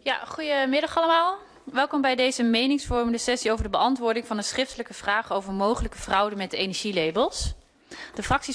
Ja, goedemiddag allemaal. Welkom bij deze meningsvormende sessie over de beantwoording van een schriftelijke vraag over mogelijke fraude met energielabels. De fracties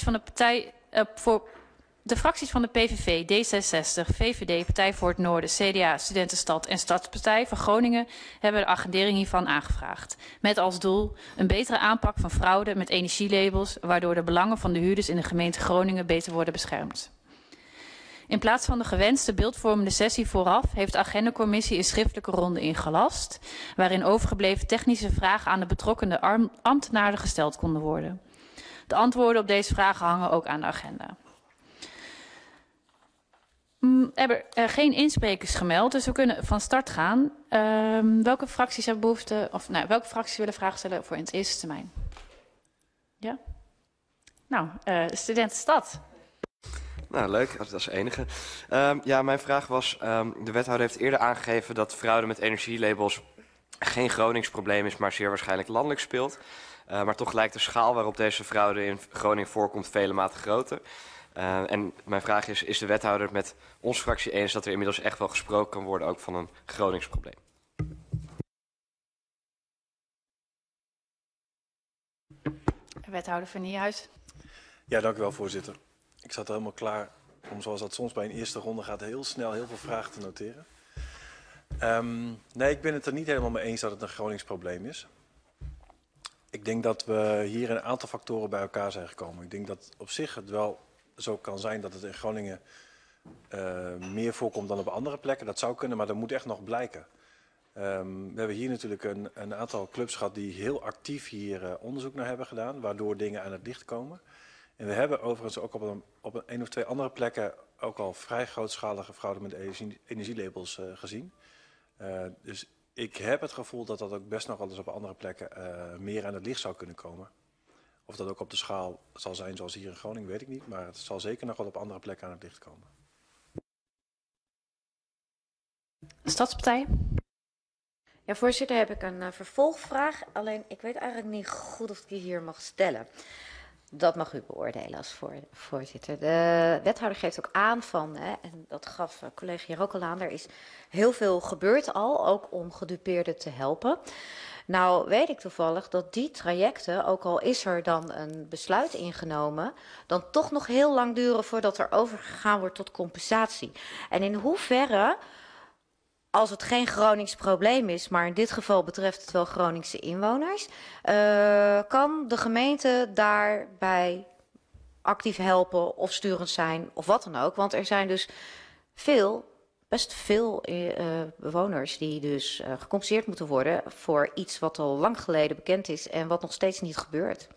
van de PVV, D66, VVD, Partij voor het Noorden, CDA, Studentenstad en Stadspartij van Groningen hebben de agendering hiervan aangevraagd. Met als doel een betere aanpak van fraude met energielabels, waardoor de belangen van de huurders in de gemeente Groningen beter worden beschermd. In plaats van de gewenste beeldvormende sessie vooraf heeft de agendacommissie een schriftelijke ronde ingelast, waarin overgebleven technische vragen aan de betrokkenen ambtenaren gesteld konden worden. De antwoorden op deze vragen hangen ook aan de agenda. Er geen insprekers gemeld, dus we kunnen van start gaan. Welke fracties hebben behoefte, of nou, welke fracties willen vragen stellen voor in het eerste termijn? Ja? Nou, Studentenstad. Nou, leuk, dat is enige. Ja, mijn vraag was, de wethouder heeft eerder aangegeven dat fraude met energielabels geen Gronings probleem is, maar zeer waarschijnlijk landelijk speelt. Maar toch lijkt de schaal waarop deze fraude in Groningen voorkomt vele maten groter. En mijn vraag is de wethouder het met onze fractie eens dat er inmiddels echt wel gesproken kan worden ook van een Gronings probleem? Wethouder Van Niehuis. Ja, dank u wel, voorzitter. Ik zat helemaal klaar om, zoals dat soms bij een eerste ronde gaat, heel snel heel veel vragen te noteren. Nee, ik ben het er niet helemaal mee eens dat het een Gronings probleem is. Ik denk dat we hier een aantal factoren bij elkaar zijn gekomen. Ik denk dat op zich het wel zo kan zijn dat het in Groningen meer voorkomt dan op andere plekken. Dat zou kunnen, maar dat moet echt nog blijken. We hebben hier natuurlijk een aantal clubs gehad die heel actief hier onderzoek naar hebben gedaan, waardoor dingen aan het licht komen. En we hebben overigens ook op een of twee andere plekken ook al vrij grootschalige fraude met energielabels gezien. Dus ik heb het gevoel dat dat ook best nog wel eens op andere plekken meer aan het licht zou kunnen komen. Of dat ook op de schaal zal zijn zoals hier in Groningen, weet ik niet. Maar het zal zeker nog wel op andere plekken aan het licht komen. Stadspartij. Ja, voorzitter, heb ik een vervolgvraag. Alleen, ik weet eigenlijk niet goed of ik die hier mag stellen. Dat mag u beoordelen als voorzitter. De wethouder geeft ook aan van, en dat gaf collega hier ook al aan, er is heel veel gebeurd al, ook om gedupeerden te helpen. Nou weet ik toevallig dat die trajecten, ook al is er dan een besluit ingenomen, dan toch nog heel lang duren voordat er overgegaan wordt tot compensatie. En in hoeverre, als het geen Gronings probleem is, maar in dit geval betreft het wel Groningse inwoners, kan de gemeente daarbij actief helpen of sturend zijn of wat dan ook. Want er zijn dus best veel bewoners die dus gecompenseerd moeten worden voor iets wat al lang geleden bekend is en wat nog steeds niet gebeurt.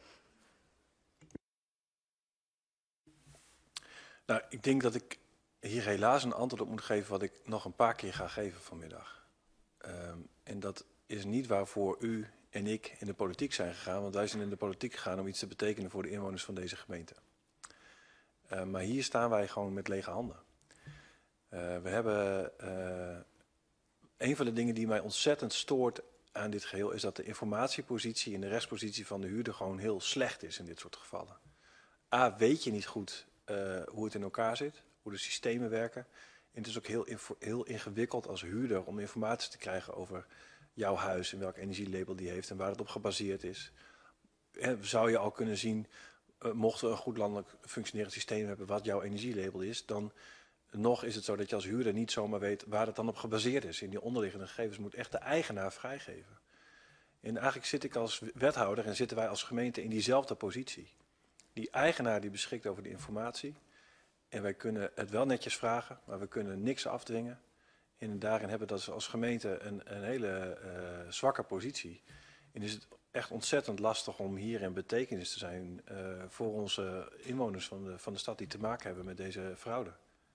Nou, ik denk dat ik hier helaas een antwoord op moet geven wat ik nog een paar keer ga geven vanmiddag. En dat is niet waarvoor u en ik in de politiek zijn gegaan, want wij zijn in de politiek gegaan om iets te betekenen voor de inwoners van deze gemeente. Maar hier staan wij gewoon met lege handen. We hebben een van de dingen die mij ontzettend stoort aan dit geheel is dat de informatiepositie en de rechtspositie van de huurder gewoon heel slecht is in dit soort gevallen. A, weet je niet goed hoe het in elkaar zit, hoe de systemen werken. En het is ook heel ingewikkeld als huurder om informatie te krijgen over jouw huis en welk energielabel die heeft en waar het op gebaseerd is. Zou je al kunnen zien, mochten we een goed landelijk functionerend systeem hebben wat jouw energielabel is, dan nog is het zo dat je als huurder niet zomaar weet waar het dan op gebaseerd is. En die onderliggende gegevens moet echt de eigenaar vrijgeven. En eigenlijk zit ik als wethouder en zitten wij als gemeente in diezelfde positie. Die eigenaar die beschikt over de informatie. En wij kunnen het wel netjes vragen, maar we kunnen niks afdwingen. En daarin hebben we dat als gemeente een hele zwakke positie. En is het echt ontzettend lastig om hierin betekenis te zijn voor onze inwoners van de stad die te maken hebben met deze fraude.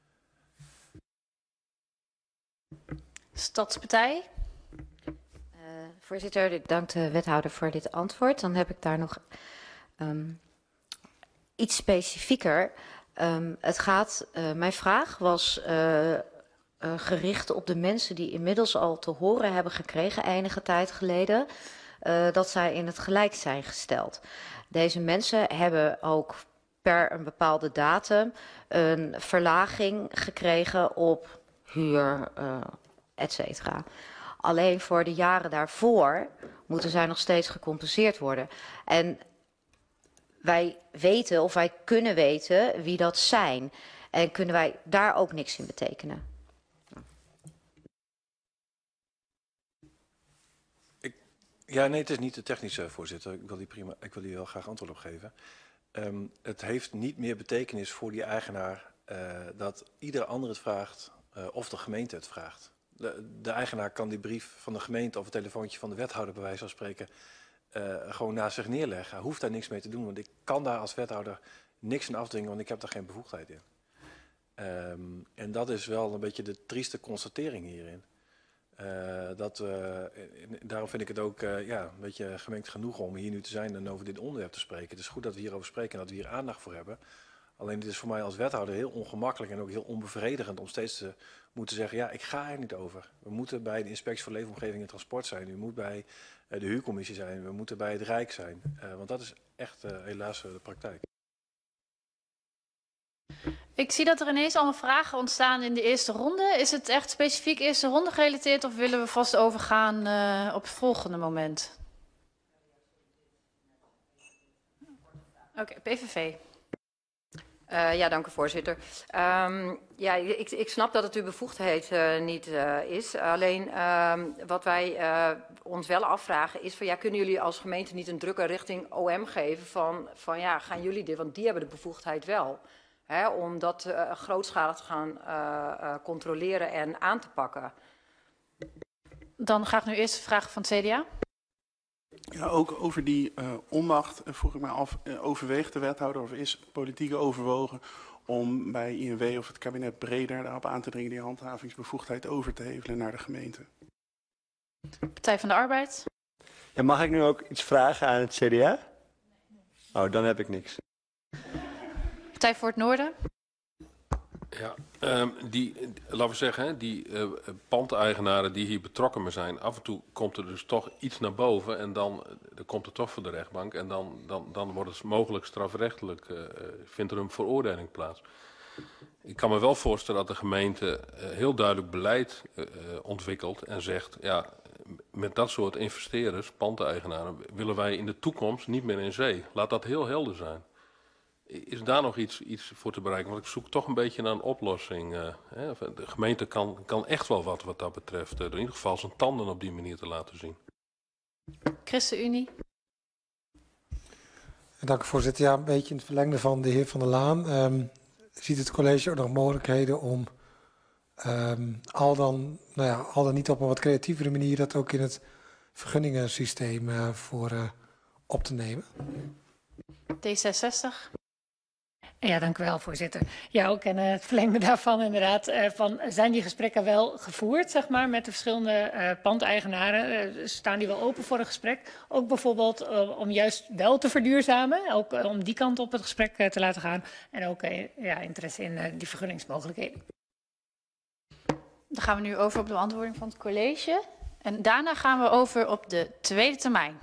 Stadspartij. Voorzitter, ik dank de wethouder voor dit antwoord. Dan heb ik daar nog iets specifieker. Mijn vraag was gericht op de mensen die inmiddels al te horen hebben gekregen enige tijd geleden dat zij in het gelijk zijn gesteld. Deze mensen hebben ook per een bepaalde datum een verlaging gekregen op huur et cetera. Alleen voor de jaren daarvoor moeten zij nog steeds gecompenseerd worden. En wij weten of wij kunnen weten wie dat zijn. En kunnen wij daar ook niks in betekenen? Ja, nee, het is niet de technische voorzitter. Ik wil die wel graag antwoord op geven. Het heeft niet meer betekenis voor die eigenaar dat ieder ander het vraagt of de gemeente het vraagt. De eigenaar kan die brief van de gemeente of het telefoontje van de wethouder bij wijze van spreken gewoon naast zich neerleggen. Hij hoeft daar niks mee te doen, want ik kan daar als wethouder niks in afdwingen, want ik heb daar geen bevoegdheid in. En dat is wel een beetje de trieste constatering hierin. Daarom vind ik het ook een beetje gemengd genoeg om hier nu te zijn en over dit onderwerp te spreken. Het is goed dat we hierover spreken en dat we hier aandacht voor hebben. Alleen het is voor mij als wethouder heel ongemakkelijk en ook heel onbevredigend om steeds te moeten zeggen, ja, ik ga er niet over. We moeten bij de Inspectie voor Leefomgeving en Transport zijn. U moet bij de huurcommissie zijn. We moeten bij het Rijk zijn. Want dat is echt helaas de praktijk. Ik zie dat er ineens allemaal vragen ontstaan in de eerste ronde. Is het echt specifiek eerste ronde gerelateerd of willen we vast overgaan op het volgende moment? Oké, PVV. Ja, dank u voorzitter. Ik snap dat het uw bevoegdheid niet is. Alleen wat wij ons wel afvragen is van ja, kunnen jullie als gemeente niet een drukke richting OM geven van ja, gaan jullie dit, want die hebben de bevoegdheid wel. Hè, om dat grootschalig te gaan controleren en aan te pakken. Dan ga ik nu eerst de vraag van het CDA. Ja, ook over die onmacht vroeg ik me af, overweegt de wethouder of is politiek overwogen om bij INW of het kabinet breder daarop aan te dringen die handhavingsbevoegdheid over te hevelen naar de gemeente? Partij van de Arbeid. Ja, mag ik nu ook iets vragen aan het CDA? Oh, dan heb ik niks. Partij voor het Noorden. Ja, laten we zeggen, die pandeigenaren die hier betrokken zijn, af en toe komt er dus toch iets naar boven en dan komt het toch voor de rechtbank en dan wordt het mogelijk strafrechtelijk, vindt er een veroordeling plaats. Ik kan me wel voorstellen dat de gemeente heel duidelijk beleid ontwikkelt en zegt, ja, met dat soort investeerders, pandeigenaren, willen wij in de toekomst niet meer in zee. Laat dat heel helder zijn. Is daar nog iets voor te bereiken? Want ik zoek toch een beetje naar een oplossing. De gemeente kan echt wel wat dat betreft. In ieder geval zijn tanden op die manier te laten zien. ChristenUnie. Dank u voorzitter. Ja, een beetje in het verlengde van de heer Van der Laan. Ziet het college ook nog mogelijkheden om al dan niet op een wat creatievere manier dat ook in het vergunningensysteem voor op te nemen? D66. Ja, dank u wel, voorzitter. Ja, ook en het verlengde daarvan inderdaad. Zijn die gesprekken wel gevoerd, zeg maar, met de verschillende pandeigenaren? Staan die wel open voor een gesprek? Ook bijvoorbeeld om juist wel te verduurzamen, ook om die kant op het gesprek te laten gaan. En ook interesse in die vergunningsmogelijkheden. Dan gaan we nu over op de beantwoording van het college. En daarna gaan we over op de tweede termijn.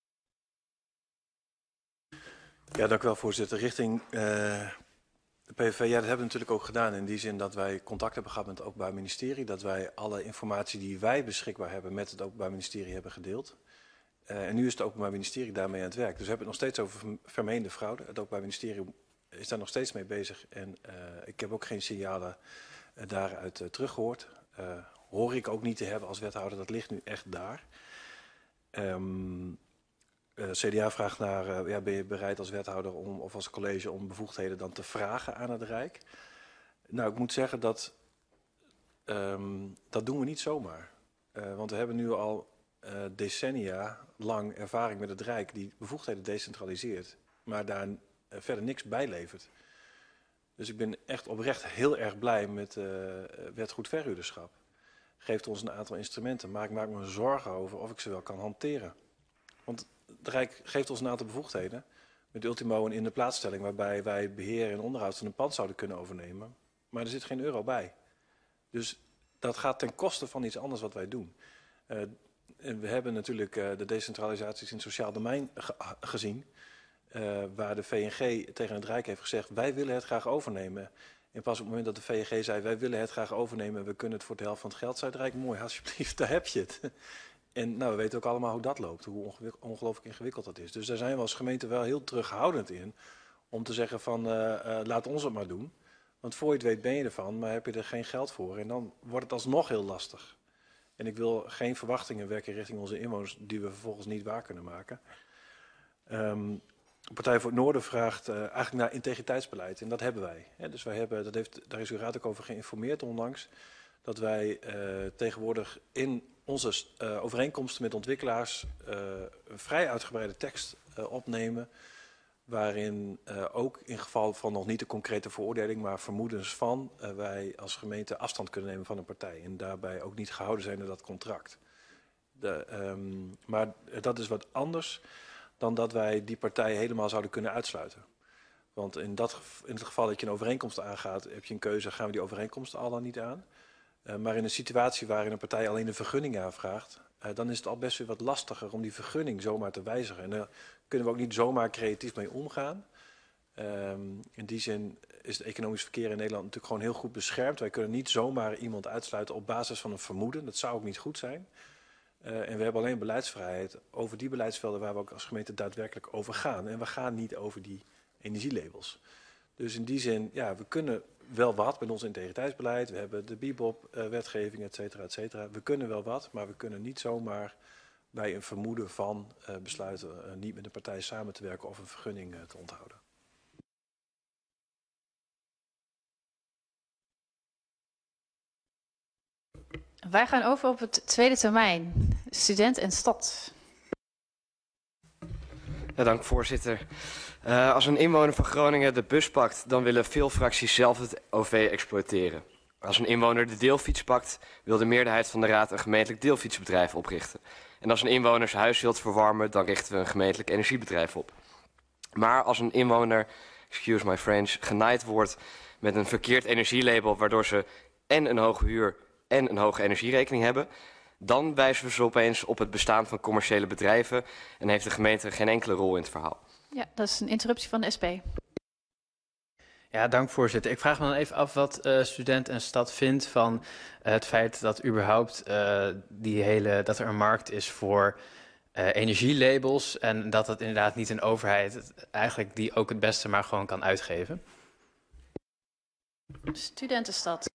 Ja, dank u wel, voorzitter. Richting de PVV, ja, dat hebben we natuurlijk ook gedaan in die zin dat wij contact hebben gehad met het Openbaar Ministerie. Dat wij alle informatie die wij beschikbaar hebben met het Openbaar Ministerie hebben gedeeld. En nu is het Openbaar Ministerie daarmee aan het werk. Dus we hebben het nog steeds over vermeende fraude. Het Openbaar Ministerie is daar nog steeds mee bezig. En ik heb ook geen signalen daaruit teruggehoord. Hoor ik ook niet te hebben als wethouder, dat ligt nu echt daar. CDA vraagt naar, ben je bereid als wethouder of als college om bevoegdheden dan te vragen aan het Rijk? Nou, ik moet zeggen dat dat doen we niet zomaar. Want we hebben nu al decennia lang ervaring met het Rijk die bevoegdheden decentraliseert, maar daar verder niks bij levert. Dus ik ben echt oprecht heel erg blij met wet goed verhuurderschap. Geeft ons een aantal instrumenten, maar ik maak me zorgen over of ik ze wel kan hanteren. Want het Rijk geeft ons een aantal bevoegdheden met ultimo een in de plaatsstelling waarbij wij beheer en onderhoud van een pand zouden kunnen overnemen. Maar er zit geen euro bij. Dus dat gaat ten koste van iets anders wat wij doen. En we hebben natuurlijk de decentralisaties in het sociaal domein gezien. Waar de VNG tegen het Rijk heeft gezegd, wij willen het graag overnemen. En pas op het moment dat de VNG zei, wij willen het graag overnemen, we kunnen het voor de helft van het geld, zei het Rijk, mooi, alsjeblieft, daar heb je het. En nou, we weten ook allemaal hoe dat loopt, hoe ongelooflijk ingewikkeld dat is. Dus daar zijn we als gemeente wel heel terughoudend in, om te zeggen van, laat ons het maar doen. Want voor je het weet ben je ervan, maar heb je er geen geld voor. En dan wordt het alsnog heel lastig. En ik wil geen verwachtingen wekken richting onze inwoners die we vervolgens niet waar kunnen maken. De Partij voor het Noorden vraagt eigenlijk naar integriteitsbeleid. En dat hebben wij. Hè. Dus wij hebben, daar is uw raad ook over geïnformeerd onlangs. Dat wij tegenwoordig in onze overeenkomsten met ontwikkelaars een vrij uitgebreide tekst opnemen. Waarin ook in geval van nog niet de concrete veroordeling, maar vermoedens van, wij als gemeente afstand kunnen nemen van een partij. En daarbij ook niet gehouden zijn door dat contract. Maar dat is wat anders dan dat wij die partij helemaal zouden kunnen uitsluiten. Want in het geval dat je een overeenkomst aangaat, heb je een keuze, gaan we die overeenkomst al dan niet aan. Maar in een situatie waarin een partij alleen een vergunning aanvraagt, dan is het al best weer wat lastiger om die vergunning zomaar te wijzigen. En daar kunnen we ook niet zomaar creatief mee omgaan. In die zin is het economisch verkeer in Nederland natuurlijk gewoon heel goed beschermd. Wij kunnen niet zomaar iemand uitsluiten op basis van een vermoeden. Dat zou ook niet goed zijn. En we hebben alleen beleidsvrijheid over die beleidsvelden waar we ook als gemeente daadwerkelijk over gaan. En we gaan niet over die energielabels. Dus in die zin, ja, we kunnen wel wat met ons integriteitsbeleid. We hebben de BIBOP-wetgeving, et cetera, et cetera. We kunnen wel wat, maar we kunnen niet zomaar bij een vermoeden van besluiten niet met een partij samen te werken of een vergunning te onthouden. Wij gaan over op het tweede termijn. Student en stad. Ja, dank voorzitter. Als een inwoner van Groningen de bus pakt, dan willen veel fracties zelf het OV exploiteren. Als een inwoner de deelfiets pakt, wil de meerderheid van de raad een gemeentelijk deelfietsbedrijf oprichten. En als een inwoner zijn huis wilt verwarmen, dan richten we een gemeentelijk energiebedrijf op. Maar als een inwoner, excuse my French, genaaid wordt met een verkeerd energielabel, waardoor ze en een hoge huur en een hoge energierekening hebben, dan wijzen we ze opeens op het bestaan van commerciële bedrijven en heeft de gemeente geen enkele rol in het verhaal. Ja, dat is een interruptie van de SP. Ja, dank voorzitter. Ik vraag me dan even af wat Student en Stad vindt van het feit dat überhaupt dat er een markt is voor energielabels en dat het inderdaad niet een overheid eigenlijk die ook het beste maar gewoon kan uitgeven. Studentenstad.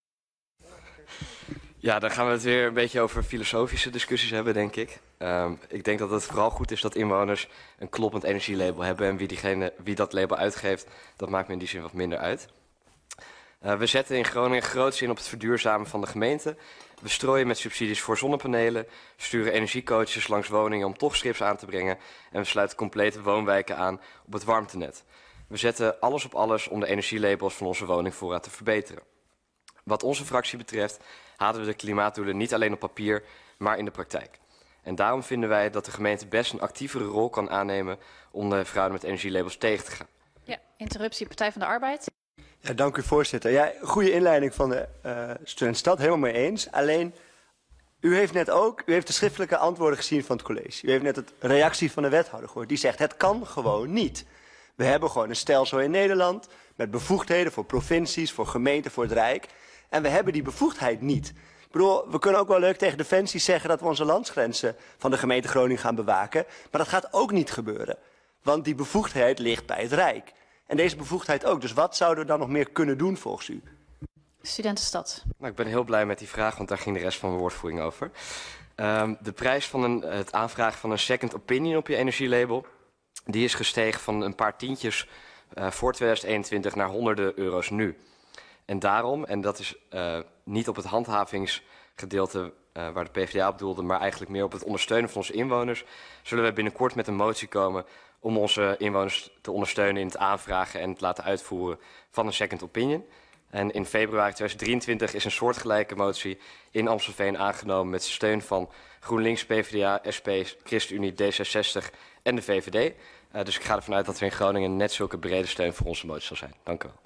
Ja, dan gaan we het weer een beetje over filosofische discussies hebben, denk ik. Ik denk dat het vooral goed is dat inwoners een kloppend energielabel hebben. En wie dat label uitgeeft, dat maakt me in die zin wat minder uit. We zetten in Groningen groots in op het verduurzamen van de gemeente. We strooien met subsidies voor zonnepanelen, sturen energiecoaches langs woningen om toch strips aan te brengen. En we sluiten complete woonwijken aan op het warmtenet. We zetten alles op alles om de energielabels van onze woningvoorraad te verbeteren. Wat onze fractie betreft halen we de klimaatdoelen niet alleen op papier, maar in de praktijk. En daarom vinden wij dat de gemeente best een actievere rol kan aannemen om de fraude met energielabels tegen te gaan. Ja, interruptie Partij van de Arbeid. Ja, dank u voorzitter. Ja, goede inleiding van de Studentstad, helemaal mee eens. Alleen, u heeft de schriftelijke antwoorden gezien van het college. U heeft net de reactie van de wethouder gehoord. Die zegt, het kan gewoon niet. We hebben gewoon een stelsel in Nederland met bevoegdheden voor provincies, voor gemeenten, voor het Rijk. En we hebben die bevoegdheid niet. Ik bedoel, we kunnen ook wel leuk tegen Defensie zeggen dat we onze landsgrenzen van de gemeente Groningen gaan bewaken. Maar dat gaat ook niet gebeuren. Want die bevoegdheid ligt bij het Rijk. En deze bevoegdheid ook. Dus wat zouden we dan nog meer kunnen doen volgens u? Studentenstad. Nou, ik ben heel blij met die vraag, want daar ging de rest van mijn woordvoering over. De prijs van het aanvragen van een second opinion op je energielabel, die is gestegen van een paar tientjes voor 2021 naar honderden euro's nu. En daarom, en dat is niet op het handhavingsgedeelte waar de PvdA op doelde, maar eigenlijk meer op het ondersteunen van onze inwoners, zullen we binnenkort met een motie komen om onze inwoners te ondersteunen in het aanvragen en het laten uitvoeren van een second opinion. En in februari 2023 is een soortgelijke motie in Amstelveen aangenomen met steun van GroenLinks, PvdA, SP, ChristenUnie, D66 en de VVD. Dus ik ga ervan uit dat er in Groningen net zulke brede steun voor onze motie zal zijn. Dank u wel.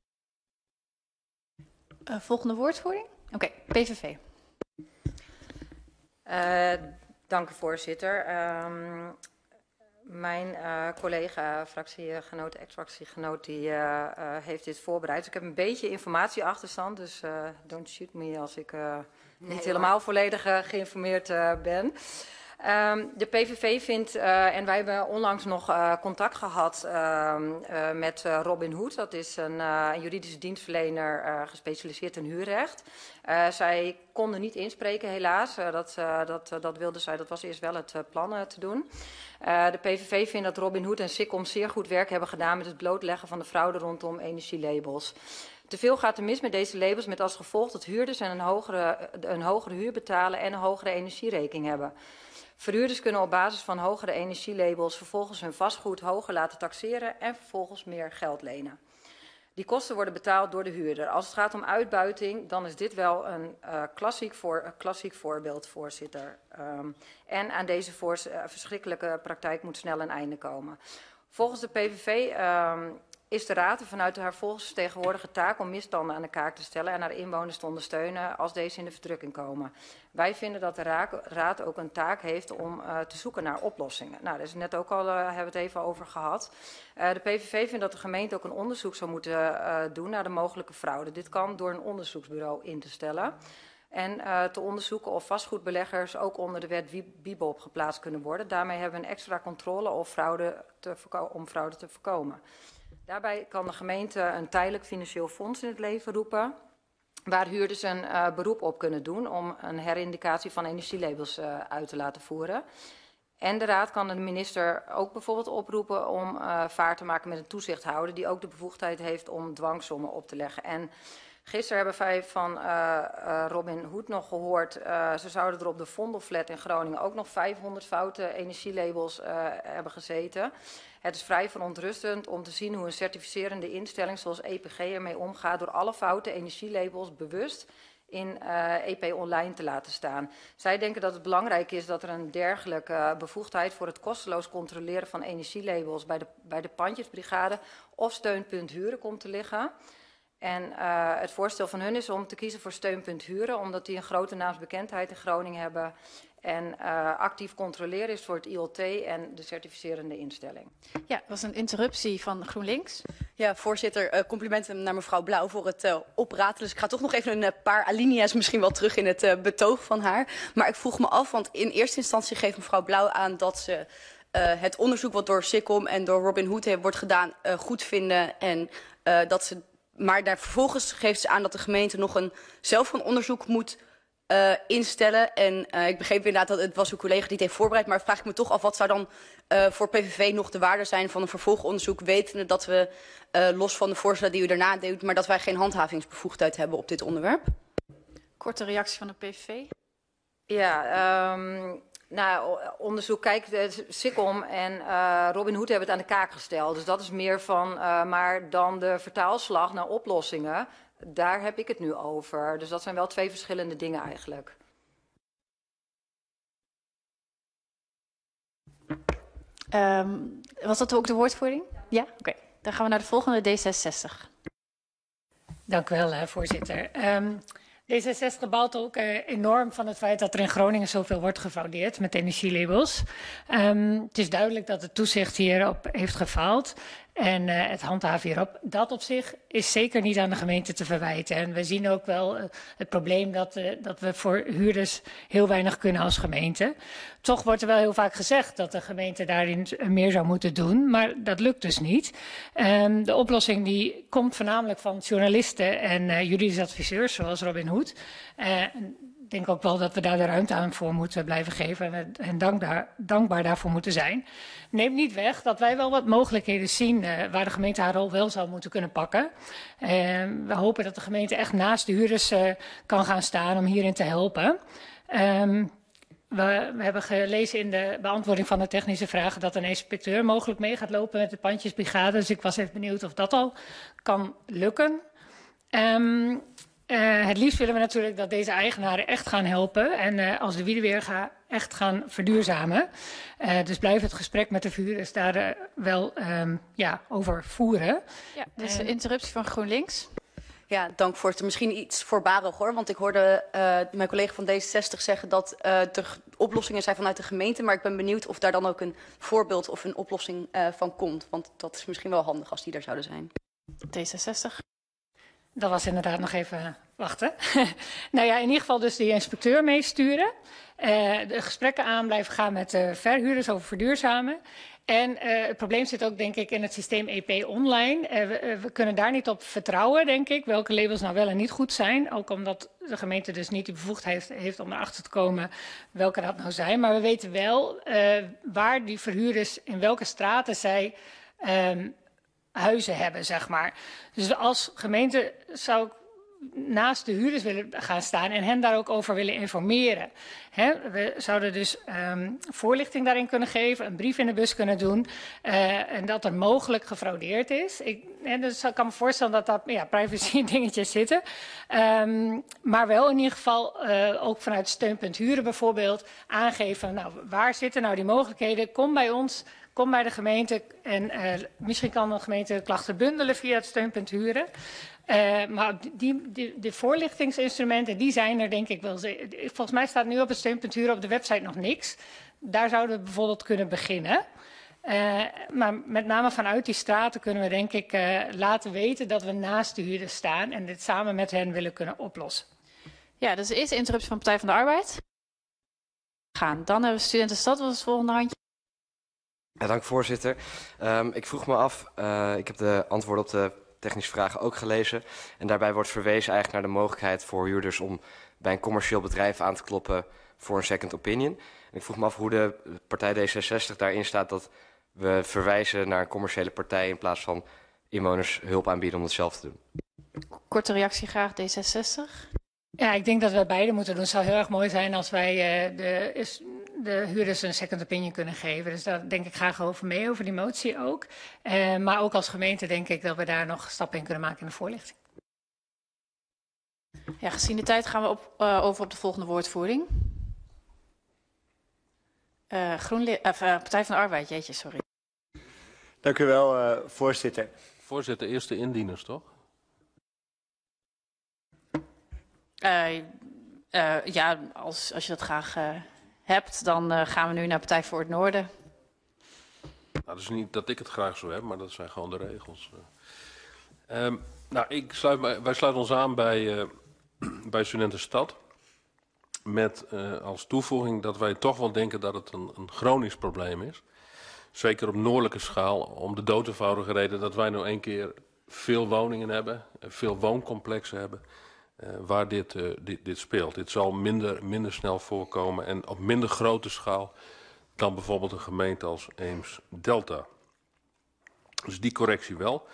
Volgende woordvoering. Oké, PVV. Dank u voorzitter. Mijn collega, fractiegenoot, ex-fractiegenoot, die heeft dit voorbereid. Dus ik heb een beetje informatieachterstand, dus don't shoot me als ik niet helemaal volledig geïnformeerd ben. De PVV vindt, en wij hebben onlangs nog contact gehad met Robin Hood. Dat is een juridische dienstverlener gespecialiseerd in huurrecht. Zij konden niet inspreken helaas. Dat wilde zij, dat was eerst wel het plan te doen. De PVV vindt dat Robin Hood en Sikkom zeer goed werk hebben gedaan met het blootleggen van de fraude rondom energielabels. Te veel gaat er mis met deze labels met als gevolg dat huurders een hogere huur betalen en een hogere energierekening hebben. Verhuurders kunnen op basis van hogere energielabels vervolgens hun vastgoed hoger laten taxeren en vervolgens meer geld lenen. Die kosten worden betaald door de huurder. Als het gaat om uitbuiting, dan is dit wel een klassiek voorbeeld, voorzitter. En aan deze verschrikkelijke praktijk moet snel een einde komen. Volgens de PVV is de Raad er vanuit haar volksvertegenwoordige taak om misstanden aan de kaak te stellen en haar inwoners te ondersteunen als deze in de verdrukking komen. Wij vinden dat de Raad ook een taak heeft om te zoeken naar oplossingen. Nou, daar is net ook al hebben we het even over gehad. De PVV vindt dat de gemeente ook een onderzoek zou moeten doen naar de mogelijke fraude. Dit kan door een onderzoeksbureau in te stellen. En te onderzoeken of vastgoedbeleggers ook onder de wet Wiebop geplaatst kunnen worden. Daarmee hebben we een extra controle om fraude te voorkomen. Daarbij kan de gemeente een tijdelijk financieel fonds in het leven roepen, waar huurders een beroep op kunnen doen om een herindicatie van energielabels uit te laten voeren. En de Raad kan de minister ook bijvoorbeeld oproepen om vaart te maken met een toezichthouder die ook de bevoegdheid heeft om dwangsommen op te leggen. En gisteren hebben wij van Robin Hood nog gehoord, ze zouden er op de Vondelflat in Groningen ook nog 500 foute energielabels hebben gezeten. Het is vrij verontrustend om te zien hoe een certificerende instelling zoals EPG ermee omgaat door alle foute energielabels bewust in EP Online te laten staan. Zij denken dat het belangrijk is dat er een dergelijke bevoegdheid voor het kosteloos controleren van energielabels bij de pandjesbrigade of steunpunt huren komt te liggen. En het voorstel van hun is om te kiezen voor steunpunt huren, omdat die een grote naamsbekendheid in Groningen hebben. En actief controleren is voor het ILT en de certificerende instelling. Ja, dat was een interruptie van GroenLinks. Ja, voorzitter, complimenten naar mevrouw Blauw voor het opratelen. Dus ik ga toch nog even een paar alinea's misschien wel terug in het betoog van haar. Maar ik vroeg me af, want in eerste instantie geeft mevrouw Blauw aan dat ze het onderzoek wat door Sikkom en door Robin Hood wordt gedaan goed vinden. En dat ze, maar daar vervolgens geeft ze aan dat de gemeente nog zelf een onderzoek moet instellen. En ik begreep inderdaad dat het was uw collega die het heeft voorbereid, maar vraag ik me toch af, wat zou dan voor PVV nog de waarde zijn van een vervolgonderzoek, wetende dat we los van de voorstellen die u daarna deed, maar dat wij geen handhavingsbevoegdheid hebben op dit onderwerp? Korte reactie van de PVV. Ja, nou, onderzoek, kijk, Sikkom en Robin Hood hebben het aan de kaak gesteld. Dus dat is meer van, maar dan de vertaalslag naar oplossingen. Daar heb ik het nu over. Dus dat zijn wel twee verschillende dingen eigenlijk. Was dat ook de woordvoering? Ja? Oké. Dan gaan we naar de volgende, D66. Dank u wel, voorzitter. D66 baalt ook enorm van het feit dat er in Groningen zoveel wordt gefraudeerd met energielabels. Het is duidelijk dat het toezicht hierop heeft gefaald. En het handhaven hierop, dat op zich is zeker niet aan de gemeente te verwijten. En we zien ook wel het probleem dat we voor huurders heel weinig kunnen als gemeente. Toch wordt er wel heel vaak gezegd dat de gemeente daarin meer zou moeten doen, maar dat lukt dus niet. De oplossing die komt voornamelijk van journalisten en juridische adviseurs zoals Robin Hood. Ik denk ook wel dat we daar de ruimte aan voor moeten blijven geven en dankbaar daarvoor moeten zijn. Neemt niet weg dat wij wel wat mogelijkheden zien waar de gemeente haar rol wel zou moeten kunnen pakken. We hopen dat de gemeente echt naast de huurders kan gaan staan om hierin te helpen. We hebben gelezen in de beantwoording van de technische vragen dat een inspecteur mogelijk mee gaat lopen met de pandjesbrigade. Dus ik was even benieuwd of dat al kan lukken. Het liefst willen we natuurlijk dat deze eigenaren echt gaan helpen en als de Wiedeweer echt gaan verduurzamen. Dus blijf het gesprek met de verhuurders daar wel over voeren. Ja, dus de interruptie van GroenLinks. Ja, dank voorzitter. Misschien iets voorbarig hoor, want ik hoorde mijn collega van D66 zeggen dat er oplossingen zijn vanuit de gemeente, maar ik ben benieuwd of daar dan ook een voorbeeld of een oplossing van komt, want dat is misschien wel handig als die er zouden zijn. D66. Dat was inderdaad nog even wachten. Nou ja, in ieder geval dus die inspecteur meesturen. De gesprekken aan blijven gaan met verhuurders over verduurzamen. En het probleem zit ook, denk ik, in het systeem EP online. We kunnen daar niet op vertrouwen, denk ik, welke labels nou wel en niet goed zijn. Ook omdat de gemeente dus niet die bevoegdheid heeft om erachter te komen welke dat nou zijn. Maar we weten wel waar die verhuurders, in welke straten zij huizen hebben, zeg maar. Dus als gemeente zou ik naast de huurders willen gaan staan en hen daar ook over willen informeren. We zouden dus voorlichting daarin kunnen geven, een brief in de bus kunnen doen en dat er mogelijk gefraudeerd is. Dus ik kan me voorstellen dat daar privacy dingetjes zitten. Maar wel in ieder geval ook vanuit steunpunt huren bijvoorbeeld aangeven, nou, waar zitten nou die mogelijkheden? Kom bij ons. Kom bij de gemeente en misschien kan de gemeente klachten bundelen via het steunpunt huren. Maar die voorlichtingsinstrumenten, die zijn er denk ik wel. Volgens mij staat nu op het steunpunt huren op de website nog niks. Daar zouden we bijvoorbeeld kunnen beginnen. Maar met name vanuit die straten kunnen we denk ik laten weten dat we naast de huurders staan en dit samen met hen willen kunnen oplossen. Ja, dus de eerste interruptie van Partij van de Arbeid. Dan hebben we Studentenstad, wat is het volgende handje? Ja, dank voorzitter. Ik vroeg me af, ik heb de antwoorden op de technische vragen ook gelezen. En daarbij wordt verwezen eigenlijk naar de mogelijkheid voor huurders om bij een commercieel bedrijf aan te kloppen voor een second opinion. En ik vroeg me af hoe de partij D66 daarin staat dat we verwijzen naar een commerciële partij in plaats van inwoners hulp aanbieden om het zelf te doen. Korte reactie graag, D66. Ja, ik denk dat we beide moeten doen. Het zou heel erg mooi zijn als wij de huurders een second opinion kunnen geven. Dus daar denk ik graag over mee, over die motie ook. Maar ook als gemeente denk ik dat we daar nog stappen in kunnen maken in de voorlichting. Ja, gezien de tijd gaan we over op de volgende woordvoering. Partij van de Arbeid, jeetje, sorry. Dank u wel, voorzitter. Voorzitter, eerst de indieners, toch? Ja, als je dat graag hebt, dan gaan we nu naar Partij voor het Noorden. Nou, dat is niet dat ik het graag zo heb, maar dat zijn gewoon de regels. Wij sluiten ons aan bij Studentenstad. Met als toevoeging dat wij toch wel denken dat het een chronisch probleem is. Zeker op noordelijke schaal, om de dood eenvoudige reden dat wij nou 1 keer veel woningen hebben, veel wooncomplexen hebben. Waar dit speelt. Dit zal minder snel voorkomen en op minder grote schaal dan bijvoorbeeld een gemeente als Eems-Delta. Dus die correctie wel.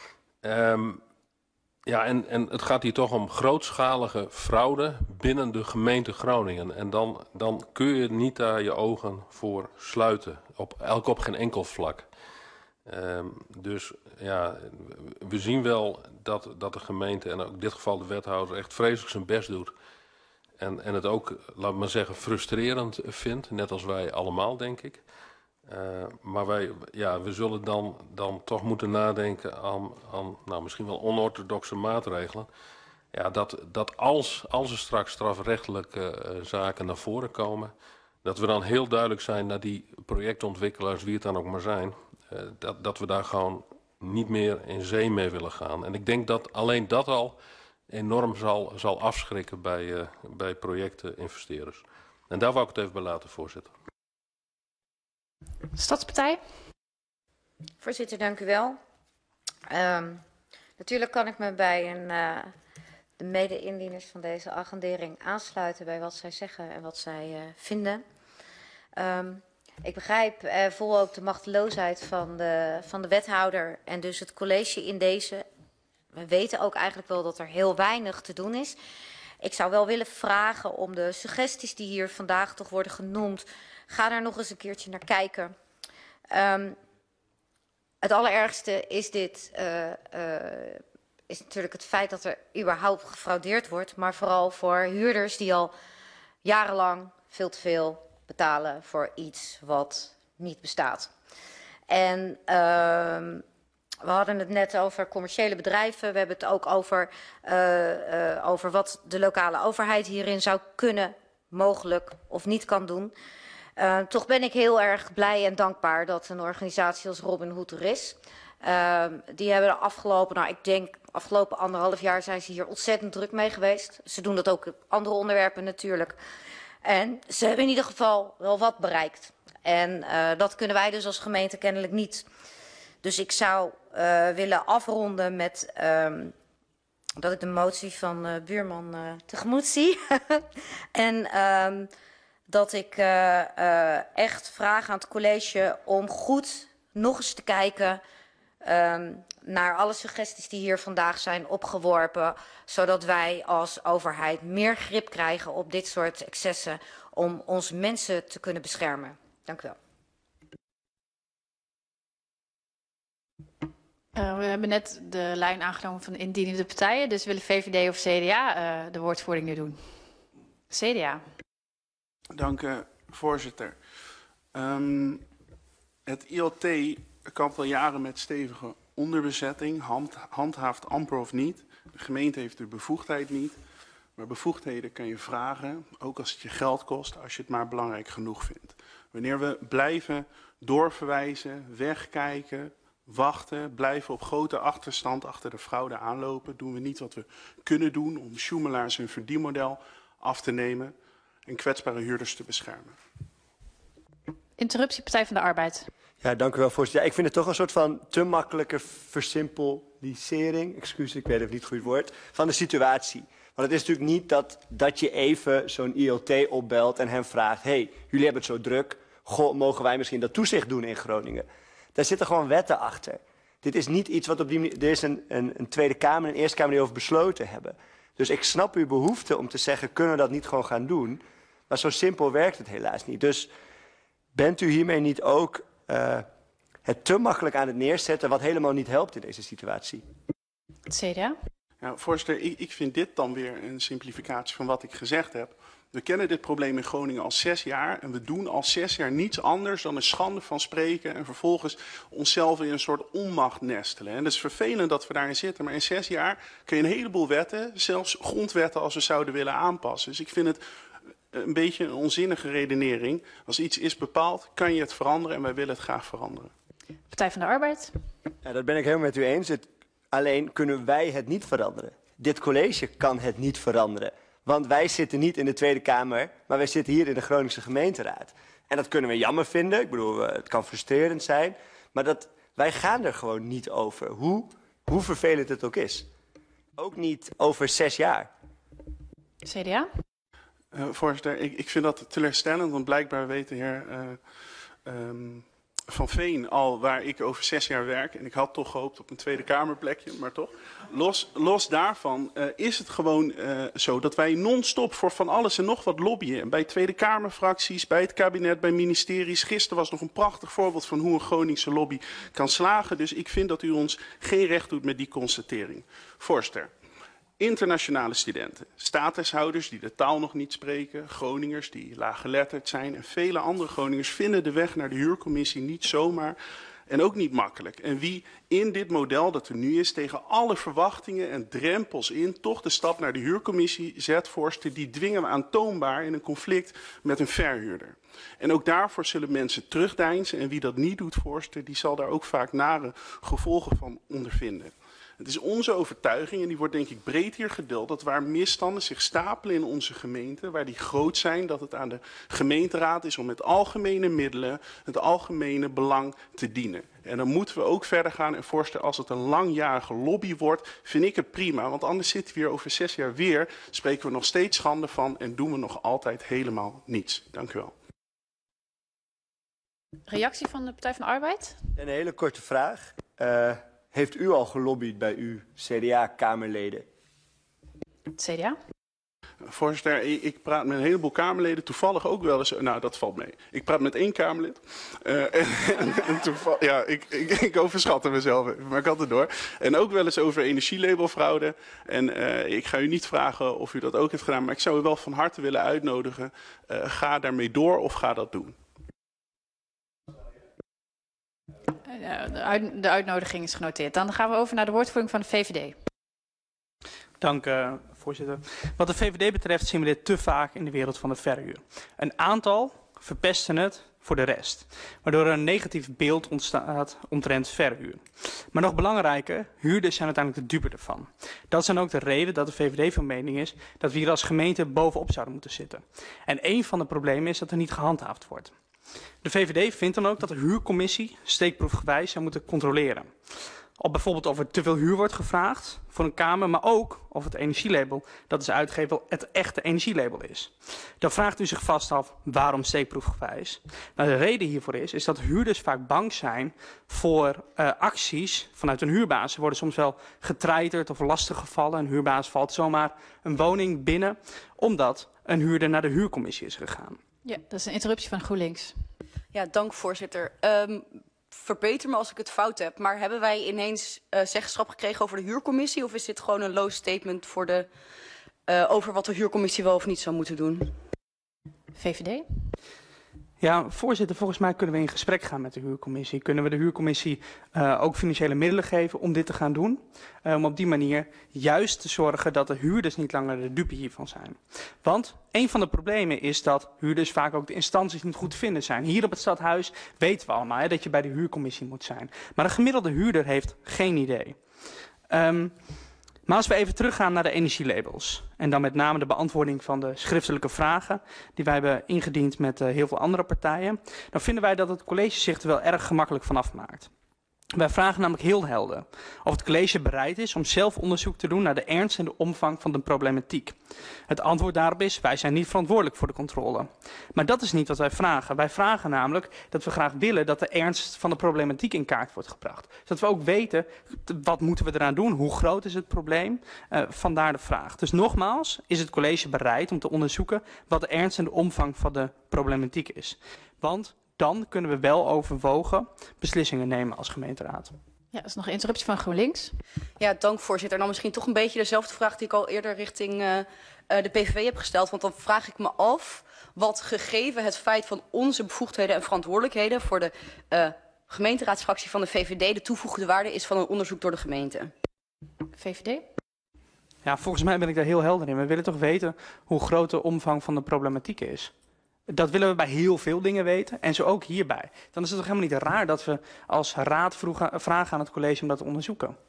En het gaat hier toch om grootschalige fraude binnen de gemeente Groningen. En dan kun je niet daar je ogen voor sluiten. Op geen enkel vlak. Dus ja, we zien wel dat de gemeente en ook in dit geval de wethouder echt vreselijk zijn best doet. En het ook, laat maar zeggen, frustrerend vindt. Net als wij allemaal, denk ik. Maar we zullen dan toch moeten nadenken aan nou, misschien wel onorthodoxe maatregelen. Ja, dat als er straks strafrechtelijke zaken naar voren komen, dat we dan heel duidelijk zijn naar die projectontwikkelaars, wie het dan ook maar zijn, dat we daar gewoon niet meer in zee mee willen gaan. En ik denk dat alleen dat al enorm zal afschrikken bij projectinvesteerders. En daar wou ik het even bij laten, voorzitter. Stadspartij. Voorzitter, dank u wel. Natuurlijk kan ik me bij de mede-indieners van deze agendering aansluiten bij wat zij zeggen en wat zij vinden. Ik begrijp vol ook de machteloosheid van de wethouder en dus het college in deze. We weten ook eigenlijk wel dat er heel weinig te doen is. Ik zou wel willen vragen om de suggesties die hier vandaag toch worden genoemd. Ga daar nog eens een keertje naar kijken. Het allerergste is is natuurlijk het feit dat er überhaupt gefraudeerd wordt. Maar vooral voor huurders die al jarenlang veel te veel betalen voor iets wat niet bestaat. En We hadden het net over commerciële bedrijven. We hebben het ook over wat de lokale overheid hierin zou kunnen, mogelijk of niet kan doen. Toch ben ik heel erg blij en dankbaar dat een organisatie als Robin Hood er is. Die hebben de afgelopen 1,5 jaar zijn ze hier ontzettend druk mee geweest. Ze doen dat ook op andere onderwerpen natuurlijk. En ze hebben in ieder geval wel wat bereikt. En dat kunnen wij dus als gemeente kennelijk niet. Dus ik zou willen afronden met dat ik de motie van buurman tegemoet zie. En dat ik echt vraag aan het college om goed nog eens te kijken naar alle suggesties die hier vandaag zijn opgeworpen, zodat wij als overheid meer grip krijgen op dit soort excessen om onze mensen te kunnen beschermen. Dank u wel. We hebben net de lijn aangenomen van de indienende partijen, dus willen VVD of CDA de woordvoering nu doen? CDA. Dank u, voorzitter. Het ILT kampt al jaren met stevige onderbezetting, handhaaft amper of niet. De gemeente heeft de bevoegdheid niet. Maar bevoegdheden kan je vragen, ook als het je geld kost, als je het maar belangrijk genoeg vindt. Wanneer we blijven doorverwijzen, wegkijken, wachten, blijven op grote achterstand achter de fraude aanlopen, doen we niet wat we kunnen doen om sjoemelaars hun verdienmodel af te nemen en kwetsbare huurders te beschermen. Interruptie, Partij van de Arbeid. Ja, dank u wel, voorzitter. Ja, ik vind het toch een soort van te makkelijke versimplisering, excuus, ik weet even niet het goede woord, van de situatie. Want het is natuurlijk niet dat je even zo'n ILT opbelt en hem vraagt, hey, jullie hebben het zo druk, goh, mogen wij misschien dat toezicht doen in Groningen? Daar zitten gewoon wetten achter. Dit is niet iets wat op die manier, er is een Tweede Kamer en een Eerste Kamer die over besloten hebben. Dus ik snap uw behoefte om te zeggen, kunnen we dat niet gewoon gaan doen? Maar zo simpel werkt het helaas niet. Dus bent u hiermee niet ook het te makkelijk aan het neerzetten wat helemaal niet helpt in deze situatie? CDA? Ja, voorzitter, ik vind dit dan weer een simplificatie van wat ik gezegd heb. We kennen dit probleem in Groningen al 6 jaar en we doen al 6 jaar niets anders dan een schande van spreken en vervolgens onszelf in een soort onmacht nestelen. En het is vervelend dat we daarin zitten, maar in 6 jaar kun je een heleboel wetten, zelfs grondwetten als we zouden willen aanpassen. Dus ik vind het een beetje een onzinnige redenering. Als iets is bepaald, kan je het veranderen en wij willen het graag veranderen. Partij van de Arbeid? Ja, dat ben ik helemaal met u eens. Alleen kunnen wij het niet veranderen. Dit college kan het niet veranderen. Want wij zitten niet in de Tweede Kamer, maar wij zitten hier in de Groningse gemeenteraad. En dat kunnen we jammer vinden. Ik bedoel, het kan frustrerend zijn. Maar wij gaan er gewoon niet over. Hoe vervelend het ook is. Ook niet over 6 jaar. CDA? Voorzitter, ik vind dat teleurstellend, want blijkbaar weet de heer Van Veen al waar ik over 6 jaar werk. En ik had toch gehoopt op een Tweede Kamerplekje, maar toch. Los daarvan is het gewoon zo dat wij non-stop voor van alles en nog wat lobbyen. Bij Tweede Kamerfracties, bij het kabinet, bij ministeries. Gisteren was nog een prachtig voorbeeld van hoe een Groningse lobby kan slagen. Dus ik vind dat u ons geen recht doet met die constatering. Voorzitter. Internationale studenten, statushouders die de taal nog niet spreken, Groningers die laaggeletterd zijn en vele andere Groningers vinden de weg naar de huurcommissie niet zomaar en ook niet makkelijk. En wie in dit model dat er nu is tegen alle verwachtingen en drempels in toch de stap naar de huurcommissie zet, voorzitter, die dwingen we aantoonbaar in een conflict met een verhuurder. En ook daarvoor zullen mensen terugdeinzen en wie dat niet doet, voorzitter, die zal daar ook vaak nare gevolgen van ondervinden. Het is onze overtuiging, en die wordt denk ik breed hier gedeeld, dat waar misstanden zich stapelen in onze gemeente, waar die groot zijn, dat het aan de gemeenteraad is om met algemene middelen het algemene belang te dienen. En dan moeten we ook verder gaan en voorstellen, als het een langjarige lobby wordt, vind ik het prima. Want anders zitten we hier over 6 jaar weer, spreken we nog steeds schande van en doen we nog altijd helemaal niets. Dank u wel. Reactie van de Partij van de Arbeid? Een hele korte vraag. Heeft u al gelobbyd bij uw CDA-Kamerleden? CDA? Voorzitter, ik praat met een heleboel Kamerleden, toevallig ook wel eens, nou dat valt mee. Ik praat met 1 Kamerlid en toevallig, ja, ik overschatte mezelf even, maar ik had het door. En ook wel eens over energielabelfraude. En ik ga u niet vragen of u dat ook heeft gedaan, maar ik zou u wel van harte willen uitnodigen. Ga daarmee door of ga dat doen. De uitnodiging is genoteerd. Dan gaan we over naar de woordvoering van de VVD. Dank, voorzitter. Wat de VVD betreft zien we dit te vaak in de wereld van de verhuur. Een aantal verpesten het voor de rest, waardoor er een negatief beeld ontstaat omtrent verhuur. Maar nog belangrijker, huurders zijn uiteindelijk de dupe ervan. Dat is dan ook de reden dat de VVD van mening is dat we hier als gemeente bovenop zouden moeten zitten. En een van de problemen is dat er niet gehandhaafd wordt. De VVD vindt dan ook dat de huurcommissie steekproefgewijs zou moeten controleren. Of bijvoorbeeld of er te veel huur wordt gevraagd voor een kamer, maar ook of het energielabel dat is uitgegeven wel het echte energielabel is. Dan vraagt u zich vast af, waarom steekproefgewijs? Nou, de reden hiervoor is dat huurders vaak bang zijn voor acties vanuit een huurbaas. Ze worden soms wel getreiterd of lastiggevallen. Een huurbaas valt zomaar een woning binnen, omdat een huurder naar de huurcommissie is gegaan. Ja, dat is een interruptie van GroenLinks. Ja, dank voorzitter. Verbeter me als ik het fout heb, maar hebben wij ineens zeggenschap gekregen over de huurcommissie? Of is dit gewoon een loos statement voor over wat de huurcommissie wel of niet zou moeten doen? VVD? Ja, voorzitter, volgens mij kunnen we in gesprek gaan met de huurcommissie. Kunnen we de huurcommissie ook financiële middelen geven om dit te gaan doen? Om op die manier juist te zorgen dat de huurders niet langer de dupe hiervan zijn. Want een van de problemen is dat huurders vaak ook de instanties niet goed te vinden zijn. Hier op het stadhuis weten we allemaal dat je bij de huurcommissie moet zijn. Maar een gemiddelde huurder heeft geen idee. Maar als we even teruggaan naar de energielabels en dan met name de beantwoording van de schriftelijke vragen die wij hebben ingediend met heel veel andere partijen, dan vinden wij dat het college zich er wel erg gemakkelijk van afmaakt. Wij vragen namelijk heel helder of het college bereid is om zelf onderzoek te doen naar de ernst en de omvang van de problematiek. Het antwoord daarop is, wij zijn niet verantwoordelijk voor de controle. Maar dat is niet wat wij vragen. Wij vragen namelijk dat we graag willen dat de ernst van de problematiek in kaart wordt gebracht. Zodat we ook weten, wat moeten we eraan doen, hoe groot is het probleem, vandaar de vraag. Dus nogmaals, is het college bereid om te onderzoeken wat de ernst en de omvang van de problematiek is. Want dan kunnen we wel overwogen beslissingen nemen als gemeenteraad. Ja, dat is nog een interruptie van GroenLinks. Ja, dank voorzitter. Dan misschien toch een beetje dezelfde vraag die ik al eerder richting de PVV heb gesteld. Want dan vraag ik me af wat gegeven het feit van onze bevoegdheden en verantwoordelijkheden voor de gemeenteraadsfractie van de VVD de toegevoegde waarde is van een onderzoek door de gemeente. VVD? Ja, volgens mij ben ik daar heel helder in. We willen toch weten hoe groot de omvang van de problematiek is. Dat willen we bij heel veel dingen weten en zo ook hierbij. Dan is het toch helemaal niet raar dat we als raad vragen aan het college om dat te onderzoeken.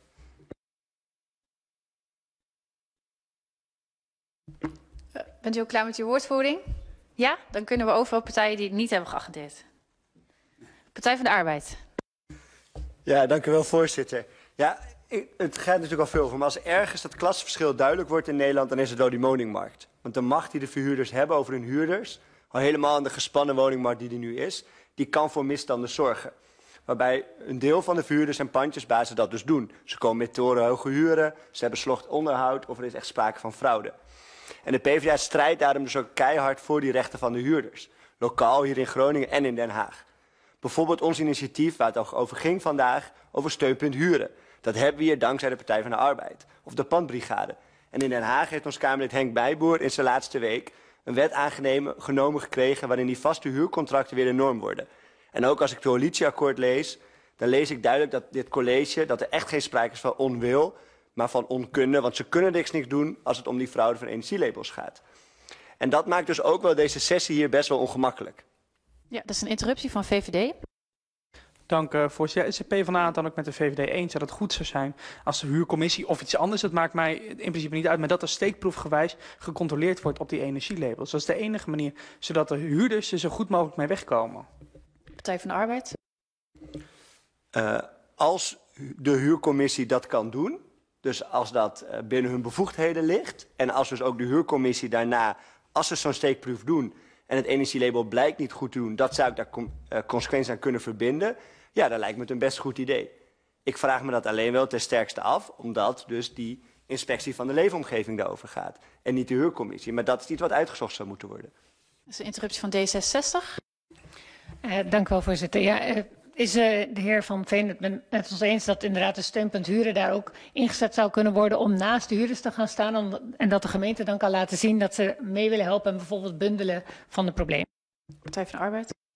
Bent u ook klaar met uw woordvoering? Ja? Dan kunnen we over op partijen die het niet hebben geagendeerd. Partij van de Arbeid. Ja, dank u wel, voorzitter. Ja, het gaat natuurlijk al veel over, maar als ergens dat klassenverschil duidelijk wordt in Nederland, dan is het wel die woningmarkt. Want de macht die de verhuurders hebben over hun huurders, al helemaal in de gespannen woningmarkt die er nu is, die kan voor misstanden zorgen. Waarbij een deel van de verhuurders en pandjesbazen dat dus doen. Ze komen met torenhoge huren, ze hebben slecht onderhoud of er is echt sprake van fraude. En de PvdA strijdt daarom dus ook keihard voor die rechten van de huurders. Lokaal hier in Groningen en in Den Haag. Bijvoorbeeld ons initiatief waar het ook over ging vandaag, over steunpunt huren. Dat hebben we hier dankzij de Partij van de Arbeid. Of de pandbrigade. En in Den Haag heeft ons Kamerlid Henk Bijboer in zijn laatste week een wet aangenomen gekregen waarin die vaste huurcontracten weer de norm worden. En ook als ik het coalitieakkoord lees, dan lees ik duidelijk dat dit college, dat er echt geen sprake is van onwil, maar van onkunde. Want ze kunnen niks doen als het om die fraude van energielabels gaat. En dat maakt dus ook wel deze sessie hier best wel ongemakkelijk. Ja, dat is een interruptie van VVD. Dank, voorzitter. Is de PvdA het dan ook met de VVD eens dat het goed zou zijn als de huurcommissie of iets anders, het maakt mij in principe niet uit, maar dat er steekproefgewijs gecontroleerd wordt op die energielabels. Dat is de enige manier, zodat de huurders er zo goed mogelijk mee wegkomen. Partij van de Arbeid. Als de huurcommissie dat kan doen, dus als dat binnen hun bevoegdheden ligt, en als dus ook de huurcommissie daarna, als ze zo'n steekproef doen en het energielabel blijkt niet goed te doen, dat zou ik daar consequenties aan kunnen verbinden. Ja, dat lijkt me het een best goed idee. Ik vraag me dat alleen wel ten sterkste af, omdat dus die inspectie van de leefomgeving daarover gaat. En niet de huurcommissie. Maar dat is iets wat uitgezocht zou moeten worden. Dat is een interruptie van D66. Dank u wel, voorzitter. Ja, is de heer Van Veen het met ons eens dat inderdaad de steunpunt huren daar ook ingezet zou kunnen worden om naast de huurders te gaan staan en dat de gemeente dan kan laten zien dat ze mee willen helpen en bijvoorbeeld bundelen van de problemen? Partij van de Arbeid.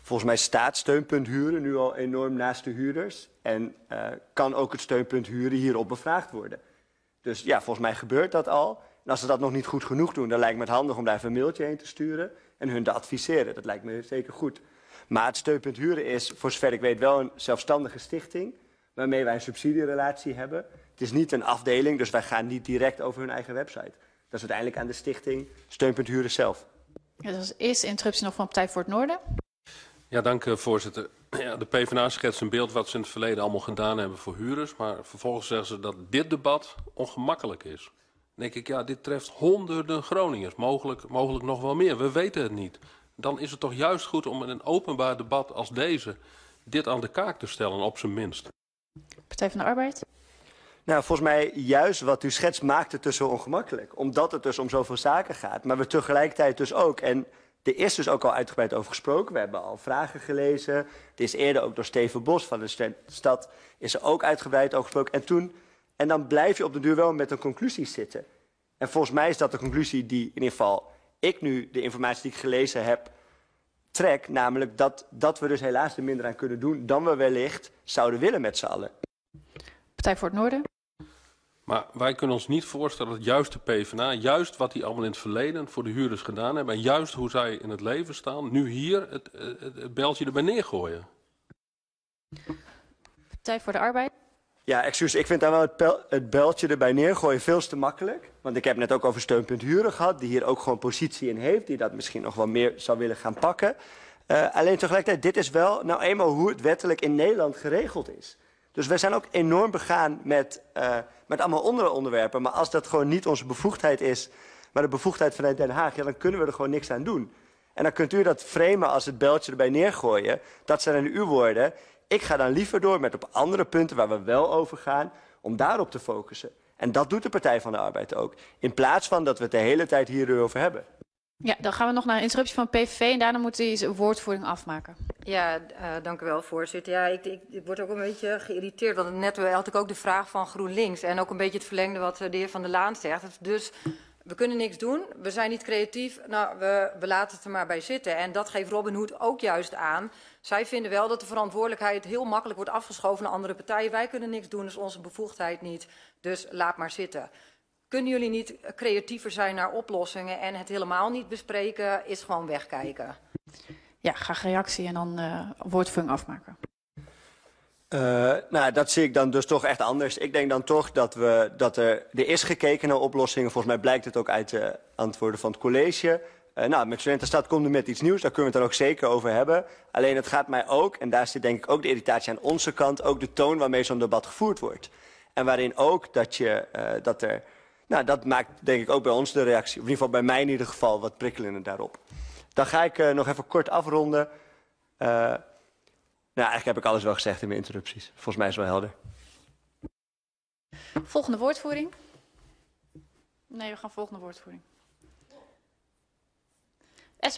Volgens mij staat steunpunt huren nu al enorm naast de huurders. En kan ook het steunpunt huren hierop bevraagd worden. Dus ja, volgens mij gebeurt dat al. En als ze dat nog niet goed genoeg doen, dan lijkt me het handig om daar even een mailtje heen te sturen. En hun te adviseren. Dat lijkt me zeker goed. Maar het steunpunt huren is, voor zover ik weet, wel een zelfstandige stichting. Waarmee wij een subsidierelatie hebben. Het is niet een afdeling, dus wij gaan niet direct over hun eigen website. Dat is uiteindelijk aan de stichting steunpunt huren zelf. Ja, dat is de eerste interruptie nog van Partij voor het Noorden. Ja, dank voorzitter. Ja, de PvdA schetst een beeld wat ze in het verleden allemaal gedaan hebben voor huurders. Maar vervolgens zeggen ze dat dit debat ongemakkelijk is. Dan denk ik, ja, dit treft honderden Groningers. Mogelijk nog wel meer. We weten het niet. Dan is het toch juist goed om in een openbaar debat als deze dit aan de kaak te stellen, op zijn minst. Partij van de Arbeid. Nou, volgens mij juist wat u schetst maakt het dus zo ongemakkelijk. Omdat het dus om zoveel zaken gaat. Maar we tegelijkertijd dus ook... En er is dus ook al uitgebreid over gesproken. We hebben al vragen gelezen. Het is eerder ook door Steven Bos van de stad is er ook uitgebreid over gesproken. En dan blijf je op de duur wel met een conclusie zitten. En volgens mij is dat de conclusie die in ieder geval ik nu de informatie die ik gelezen heb trek. Namelijk dat we dus helaas er minder aan kunnen doen dan we wellicht zouden willen met z'n allen. Partij voor het Noorden. Maar wij kunnen ons niet voorstellen dat juist de PvdA, juist wat die allemaal in het verleden voor de huurders gedaan hebben, en juist hoe zij in het leven staan, nu hier het beltje erbij neergooien. Partij voor de Arbeid. Ja, excuus, ik vind dan wel het beltje erbij neergooien veel te makkelijk. Want ik heb net ook over steunpunt huren gehad, die hier ook gewoon positie in heeft, die dat misschien nog wel meer zou willen gaan pakken. Alleen tegelijkertijd, dit is wel nou eenmaal hoe het wettelijk in Nederland geregeld is. Dus we zijn ook enorm begaan met allemaal onderwerpen. Maar als dat gewoon niet onze bevoegdheid is, maar de bevoegdheid vanuit Den Haag, ja, dan kunnen we er gewoon niks aan doen. En dan kunt u dat framen als het beltje erbij neergooien. Dat zijn dan uw woorden. Ik ga dan liever door met op andere punten waar we wel over gaan, om daarop te focussen. En dat doet de Partij van de Arbeid ook. In plaats van dat we het de hele tijd hier over hebben. Ja, dan gaan we nog naar een interruptie van PVV en daarna moet hij zijn woordvoering afmaken. Ja, dank u wel, voorzitter. Ja, ik word ook een beetje geïrriteerd, want net had ik ook de vraag van GroenLinks en ook een beetje het verlengde wat de heer Van der Laan zegt. Dus we kunnen niks doen, we zijn niet creatief, nou, we laten het er maar bij zitten. En dat geeft Robin Hood ook juist aan. Zij vinden wel dat de verantwoordelijkheid heel makkelijk wordt afgeschoven naar andere partijen. Wij kunnen niks doen, dat is onze bevoegdheid niet, dus laat maar zitten. Kunnen jullie niet creatiever zijn naar oplossingen en het helemaal niet bespreken, is gewoon wegkijken? Ja, graag reactie en dan woordvoering afmaken. Nou, dat zie ik dan dus toch echt anders. Ik denk dan toch dat er is gekeken naar oplossingen. Volgens mij blijkt het ook uit de antwoorden van het college. Nou, met Studentenstad komt er met iets nieuws, daar kunnen we het dan ook zeker over hebben. Alleen het gaat mij ook, en daar zit denk ik ook de irritatie aan onze kant, ook de toon waarmee zo'n debat gevoerd wordt. En waarin ook dat maakt denk ik ook bij ons de reactie, of in ieder geval bij mij in ieder geval, wat prikkelender daarop. Dan ga ik nog even kort afronden. Nou, eigenlijk heb ik alles wel gezegd in mijn interrupties. Volgens mij is het wel helder. Volgende woordvoering. Nee, we gaan volgende woordvoering. SP.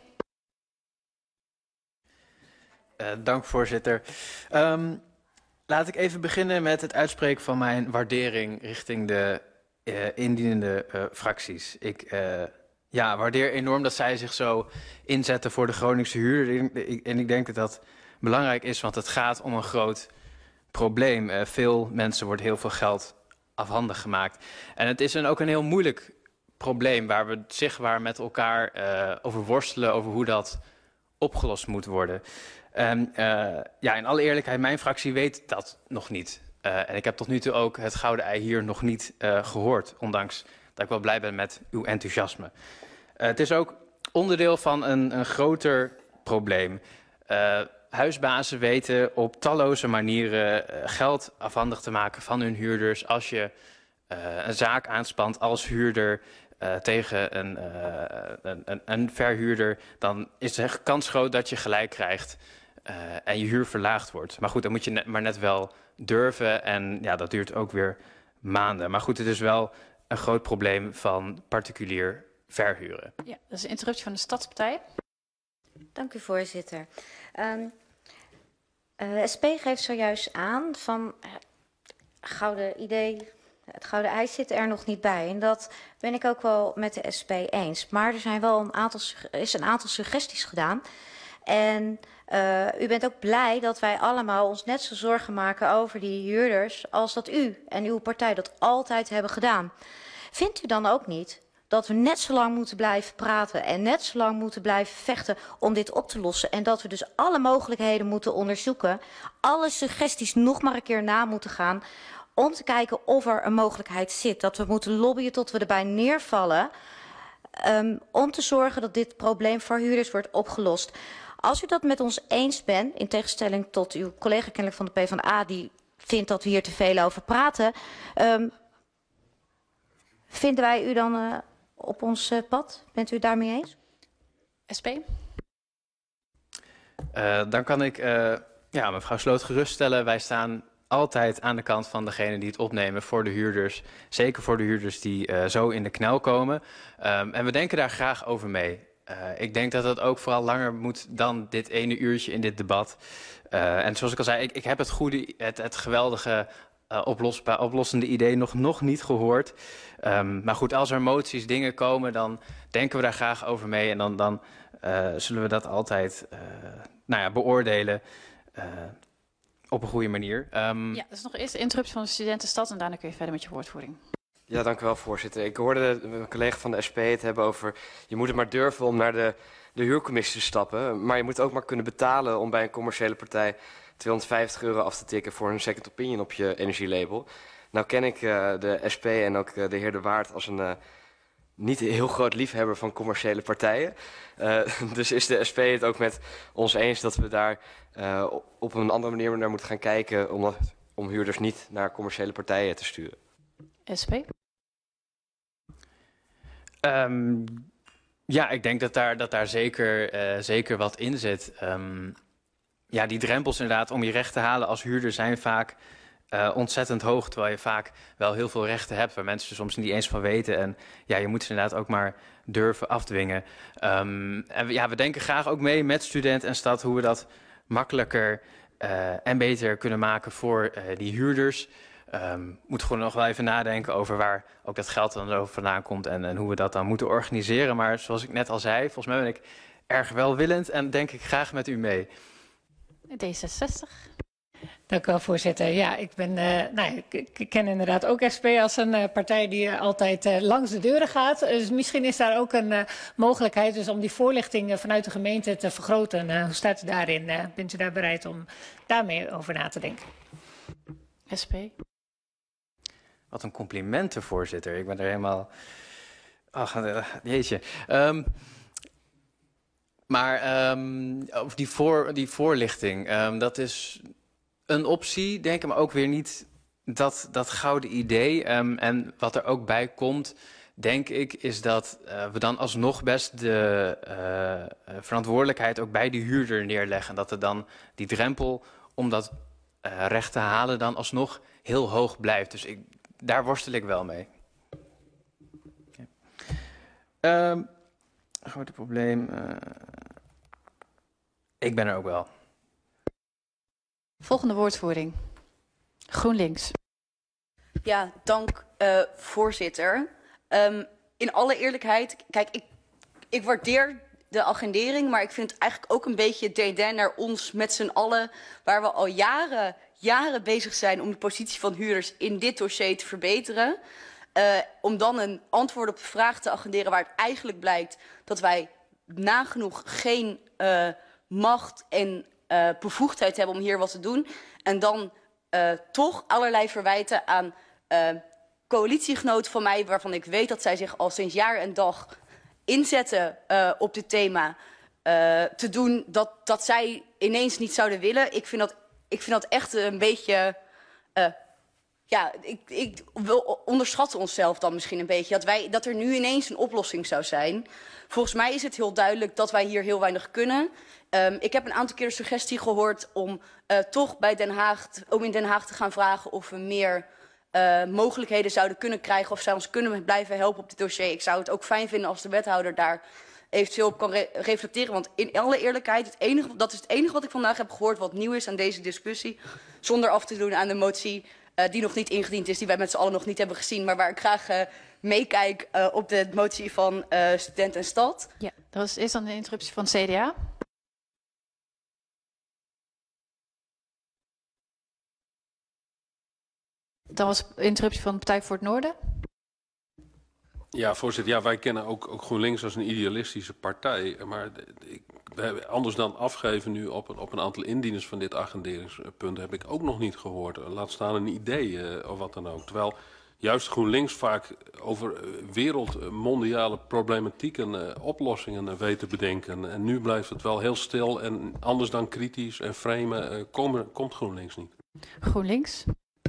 Dank, voorzitter. Laat ik even beginnen met het uitspreken van mijn waardering richting de indienende fracties. Ik waardeer enorm dat zij zich zo inzetten voor de Groningse huurder. En ik denk dat dat belangrijk is, want het gaat om een groot probleem. Veel mensen wordt heel veel geld afhandig gemaakt. En het is ook een heel moeilijk probleem waar we zichtbaar met elkaar over worstelen, over hoe dat opgelost moet worden. In alle eerlijkheid, mijn fractie weet dat nog niet. En ik heb tot nu toe ook het gouden ei hier nog niet gehoord, ondanks dat ik wel blij ben met uw enthousiasme. Het is ook onderdeel van een groter probleem. Huisbazen weten op talloze manieren geld afhandig te maken van hun huurders. Als je een zaak aanspant als huurder tegen een verhuurder, dan is de kans groot dat je gelijk krijgt en je huur verlaagd wordt. Maar goed, dan moet je maar net wel durven en ja, dat duurt ook weer maanden. Maar goed, het is wel een groot probleem van particulier verhuren. Ja, dat is een interruptie van de Stadspartij. Dank u, voorzitter. SP geeft zojuist aan van gouden idee, het gouden ei zit er nog niet bij. En dat ben ik ook wel met de SP eens. Maar er zijn wel een aantal suggesties gedaan. En u bent ook blij dat wij allemaal ons net zo zorgen maken over die huurders als dat u en uw partij dat altijd hebben gedaan. Vindt u dan ook niet dat we net zo lang moeten blijven praten en net zo lang moeten blijven vechten om dit op te lossen en dat we dus alle mogelijkheden moeten onderzoeken, alle suggesties nog maar een keer na moeten gaan om te kijken of er een mogelijkheid zit, dat we moeten lobbyen tot we erbij neervallen om te zorgen dat dit probleem voor huurders wordt opgelost. Als u dat met ons eens bent, in tegenstelling tot uw collega kennelijk van de PvdA die vindt dat we hier te veel over praten, vinden wij u dan op ons pad? Bent u het daarmee eens? SP? Dan kan ik mevrouw Sloot geruststellen. Wij staan altijd aan de kant van degene die het opnemen voor de huurders. Zeker voor de huurders die zo in de knel komen. En we denken daar graag over mee. Ik denk dat het ook vooral langer moet dan dit ene uurtje in dit debat. En zoals ik al zei, ik heb het geweldige oplossende idee nog niet gehoord. Maar goed, als er moties, dingen komen, dan denken we daar graag over mee. En dan zullen we dat altijd beoordelen op een goede manier. Ja, dus nog eerst de interruptie van de studentenstad en daarna kun je verder met je woordvoering. Ja, dank u wel, voorzitter. Ik hoorde mijn collega van de SP het hebben over, je moet het maar durven om naar de huurcommissie te stappen. Maar je moet ook maar kunnen betalen om bij een commerciële partij €250 af te tikken voor een second opinion op je energielabel. Nou ken ik de SP en ook de heer De Waard als een niet heel groot liefhebber van commerciële partijen. Dus is de SP het ook met ons eens dat we daar op een andere manier naar moeten gaan kijken om huurders niet naar commerciële partijen te sturen? SP? Ja, ik denk dat daar zeker wat in zit. Die drempels inderdaad om je recht te halen als huurder zijn vaak ontzettend hoog. Terwijl je vaak wel heel veel rechten hebt waar mensen er soms niet eens van weten. En ja, je moet ze inderdaad ook maar durven afdwingen. En we denken graag ook mee met student en stad hoe we dat makkelijker en beter kunnen maken voor die huurders. Moet gewoon nog wel even nadenken over waar ook dat geld dan over vandaan komt en hoe we dat dan moeten organiseren. Maar zoals ik net al zei, volgens mij ben ik erg welwillend en denk ik graag met u mee. D66. Dank u wel, voorzitter. Ja, ik ken inderdaad ook SP als een partij die altijd langs de deuren gaat. Dus misschien is daar ook een mogelijkheid dus om die voorlichting vanuit de gemeente te vergroten. Hoe staat u daarin? Bent u daar bereid om daarmee over na te denken? SP. Wat een complimenten, voorzitter. Ik ben er helemaal... Ach, jeetje. Over die voorlichting, dat is een optie, denk ik, maar ook weer niet dat gouden idee. En wat er ook bij komt, denk ik, is dat we dan alsnog best de verantwoordelijkheid ook bij die huurder neerleggen. Dat er dan die drempel om dat recht te halen dan alsnog heel hoog blijft. Dus daar worstel ik wel mee. Grote probleem. Ik ben er ook wel. Volgende woordvoering. GroenLinks. Ja, dank voorzitter. In alle eerlijkheid, kijk, ik waardeer de agendering, maar ik vind het eigenlijk ook een beetje dédain naar ons met z'n allen, waar we al jaren bezig zijn om de positie van huurders in dit dossier te verbeteren. Om dan een antwoord op de vraag te agenderen waar het eigenlijk blijkt dat wij nagenoeg geen macht en bevoegdheid hebben om hier wat te doen. En dan toch allerlei verwijten aan coalitiegenoten van mij, waarvan ik weet dat zij zich al sinds jaar en dag inzetten op dit thema, te doen dat zij ineens niet zouden willen. Ik vind dat echt een beetje... we onderschatten onszelf dan misschien een beetje. Dat er nu ineens een oplossing zou zijn. Volgens mij is het heel duidelijk dat wij hier heel weinig kunnen. Ik heb een aantal keer de suggestie gehoord om toch bij in Den Haag te gaan vragen of we meer mogelijkheden zouden kunnen krijgen of zij ons kunnen blijven helpen op dit dossier. Ik zou het ook fijn vinden als de wethouder daar eventueel op kan reflecteren. Want in alle eerlijkheid, dat is het enige wat ik vandaag heb gehoord wat nieuw is aan deze discussie. Zonder af te doen aan de motie die nog niet ingediend is, die wij met z'n allen nog niet hebben gezien. Maar waar ik graag meekijk op de motie van Student en Stad. Ja, dat is dan de interruptie van CDA. Dan was de interruptie van de Partij voor het Noorden. Ja, voorzitter. Ja, wij kennen ook GroenLinks als een idealistische partij. Maar anders dan afgeven nu op een aantal indieners van dit agenderingspunt heb ik ook nog niet gehoord. Laat staan een idee of wat dan ook. Terwijl juist GroenLinks vaak over wereldmondiale problematieken oplossingen weet te bedenken. En nu blijft het wel heel stil en anders dan kritisch en framen komt GroenLinks niet. GroenLinks?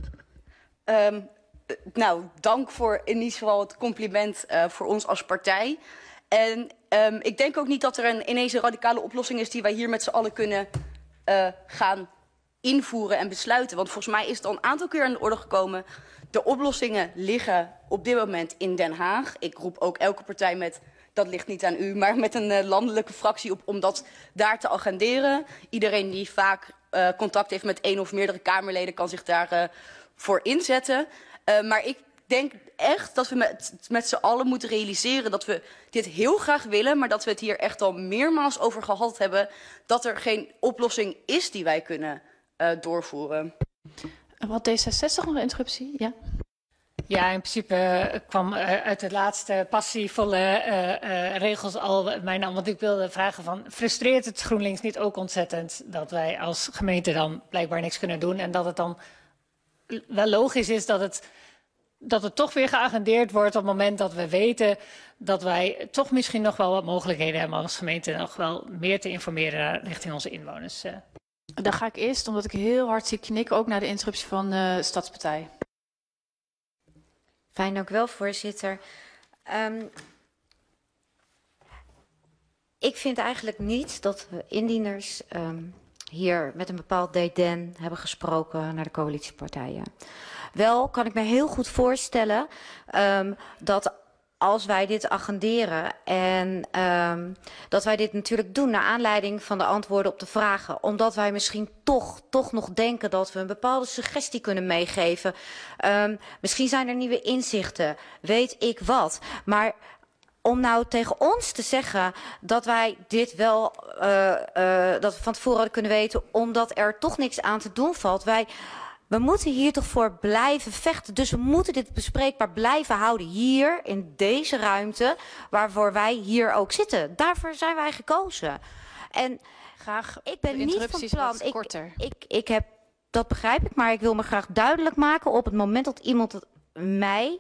Nou, dank voor in ieder geval het compliment voor ons als partij. En ik denk ook niet dat er ineens een radicale oplossing is die wij hier met z'n allen kunnen gaan invoeren en besluiten. Want volgens mij is het al een aantal keer aan de orde gekomen. De oplossingen liggen op dit moment in Den Haag. Ik roep ook elke partij met, dat ligt niet aan u, maar met een landelijke fractie op om dat daar te agenderen. Iedereen die vaak contact heeft met één of meerdere Kamerleden kan zich daar voor inzetten. Maar ik denk echt dat we met z'n allen moeten realiseren dat we dit heel graag willen, maar dat we het hier echt al meermaals over gehad hebben, dat er geen oplossing is die wij kunnen doorvoeren. Wat D66 nog een interruptie? Ja. Ja, in principe kwam uit de laatste passievolle regels al mijn naam. Want ik wilde vragen van, frustreert het GroenLinks niet ook ontzettend dat wij als gemeente dan blijkbaar niks kunnen doen en dat het dan wel logisch is dat het toch weer geagendeerd wordt op het moment dat we weten dat wij toch misschien nog wel wat mogelijkheden hebben als gemeente nog wel meer te informeren richting onze inwoners. Dan ga ik eerst, omdat ik heel hard zie knikken, ook naar de interruptie van de Stadspartij. Fijn, dank u wel, voorzitter. Ik vind eigenlijk niet dat we indieners hier met een bepaald dédain hebben gesproken naar de coalitiepartijen. Wel kan ik me heel goed voorstellen dat als wij dit agenderen en dat wij dit natuurlijk doen naar aanleiding van de antwoorden op de vragen, omdat wij misschien toch nog denken dat we een bepaalde suggestie kunnen meegeven. Misschien zijn er nieuwe inzichten, weet ik wat. Maar om nou tegen ons te zeggen dat wij dit wel dat we van tevoren hadden kunnen weten, omdat er toch niks aan te doen valt. We moeten hier toch voor blijven vechten. Dus we moeten dit bespreekbaar blijven houden hier in deze ruimte waarvoor wij hier ook zitten. Daarvoor zijn wij gekozen. En graag ik ben niet van plan. Korter. Ik heb, dat begrijp ik, maar ik wil me graag duidelijk maken op het moment dat iemand het mij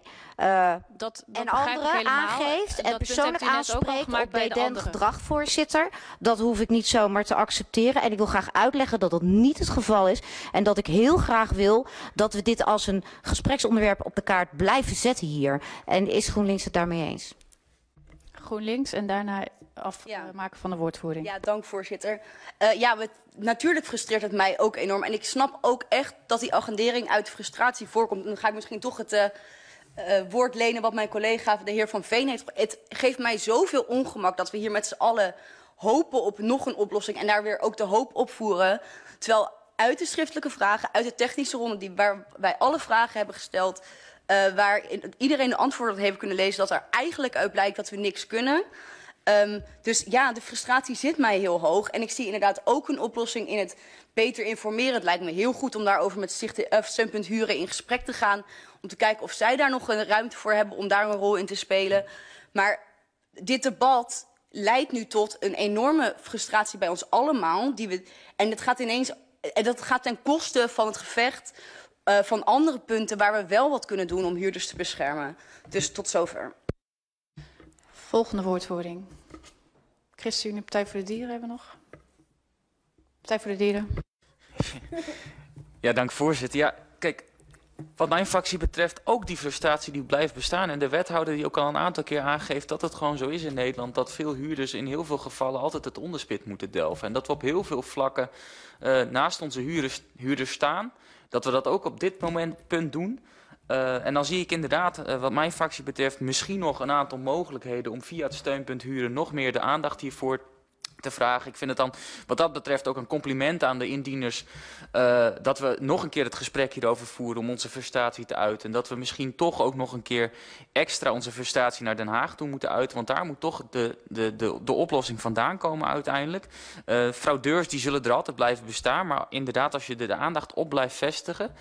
en anderen aangeeft en persoonlijk aanspreekt op dédain gedrag, voorzitter. Dat hoef ik niet zomaar te accepteren. En ik wil graag uitleggen dat dat niet het geval is. En dat ik heel graag wil dat we dit als een gespreksonderwerp op de kaart blijven zetten hier. En is GroenLinks het daarmee eens? GroenLinks en daarna afmaken van de woordvoering. Ja, dank voorzitter. Natuurlijk frustreert het mij ook enorm. En ik snap ook echt dat die agendering uit frustratie voorkomt. En dan ga ik misschien toch het woord lenen wat mijn collega, de heer Van Veen, heeft. Het geeft mij zoveel ongemak dat we hier met z'n allen hopen op nog een oplossing en daar weer ook de hoop op voeren. Terwijl uit de schriftelijke vragen, uit de technische ronde, waar wij alle vragen hebben gesteld, waar iedereen de antwoorden heeft kunnen lezen, dat er eigenlijk uit blijkt dat we niks kunnen. Dus ja, de frustratie zit mij heel hoog. En ik zie inderdaad ook een oplossing in het beter informeren. Het lijkt me heel goed om daarover met Steunpunt Huren in gesprek te gaan. Om te kijken of zij daar nog een ruimte voor hebben om daar een rol in te spelen. Maar dit debat leidt nu tot een enorme frustratie bij ons allemaal. En dat gaat ten koste van het gevecht van andere punten waar we wel wat kunnen doen om huurders te beschermen. Dus tot zover. Volgende woordvoering. ChristenUnie, Partij voor de Dieren hebben we nog. Partij voor de Dieren. Ja, dank voorzitter. Ja, kijk, wat mijn fractie betreft ook die frustratie die blijft bestaan. En de wethouder die ook al een aantal keer aangeeft dat het gewoon zo is in Nederland. Dat veel huurders in heel veel gevallen altijd het onderspit moeten delven. En dat we op heel veel vlakken naast onze huurders staan. Dat we dat ook op dit punt doen. En dan zie ik inderdaad, wat mijn fractie betreft, misschien nog een aantal mogelijkheden om via het Steunpunt Huren nog meer de aandacht hiervoor te vragen. Ik vind het dan wat dat betreft ook een compliment aan de indieners dat we nog een keer het gesprek hierover voeren om onze frustratie te uiten. En dat we misschien toch ook nog een keer extra onze frustratie naar Den Haag toe moeten uiten. Want daar moet toch de oplossing vandaan komen uiteindelijk. Fraudeurs die zullen er altijd blijven bestaan. Maar inderdaad, als je de aandacht op blijft vestigen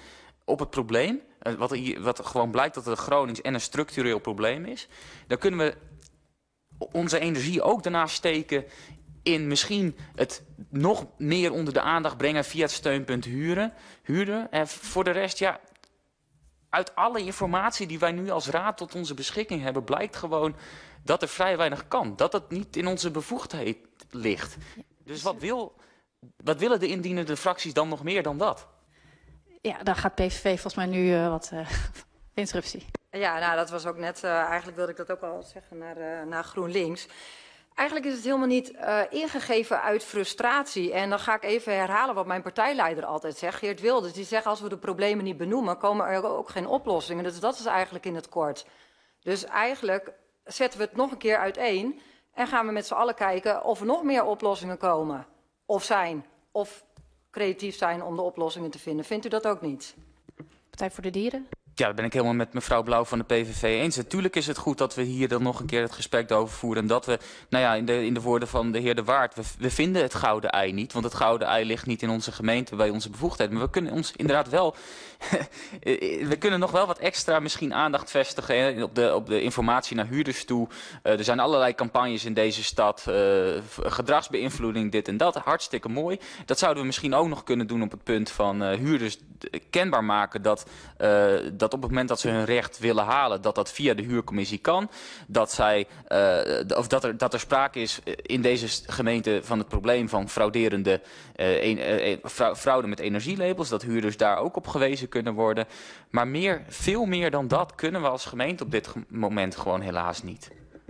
op het probleem, wat gewoon blijkt dat het een Gronings en een structureel probleem is, dan kunnen we onze energie ook daarnaast steken in misschien het nog meer onder de aandacht brengen via het steunpunt huurder. En voor de rest, ja, uit alle informatie die wij nu als raad tot onze beschikking hebben, blijkt gewoon dat er vrij weinig kan. Dat het niet in onze bevoegdheid ligt. Dus wat willen de indienende fracties dan nog meer dan dat? Ja, daar gaat PVV volgens mij nu wat interruptie. Ja, nou, dat was ook net, eigenlijk wilde ik dat ook al zeggen naar GroenLinks. Eigenlijk is het helemaal niet ingegeven uit frustratie. En dan ga ik even herhalen wat mijn partijleider altijd zegt, Geert Wilders. Die zegt, als we de problemen niet benoemen, komen er ook geen oplossingen. Dus dat is eigenlijk in het kort. Dus eigenlijk zetten we het nog een keer uiteen en gaan we met z'n allen kijken of er nog meer oplossingen komen. Of creatief zijn om de oplossingen te vinden. Vindt u dat ook niet? Partij voor de Dieren? Ja, dat ben ik helemaal met mevrouw Blauw van de PVV eens. Natuurlijk is het goed dat we hier dan nog een keer het gesprek over voeren. En dat we, nou ja, in de woorden van de heer De Waard, we vinden het gouden ei niet. Want het gouden ei ligt niet in onze gemeente, bij onze bevoegdheid. Maar we kunnen ons inderdaad wel, we kunnen nog wel wat extra misschien aandacht vestigen hè, op de informatie naar huurders toe. Er zijn allerlei campagnes in deze stad, gedragsbeïnvloeding, dit en dat. Hartstikke mooi. Dat zouden we misschien ook nog kunnen doen op het punt van huurders kenbaar maken dat op het moment dat ze hun recht willen halen, dat via de huurcommissie kan. Dat er sprake is in deze gemeente van het probleem van frauderende fraude met energielabels. Dat huurders daar ook op gewezen kunnen worden. Maar veel meer dan dat kunnen we als gemeente op dit moment gewoon helaas niet.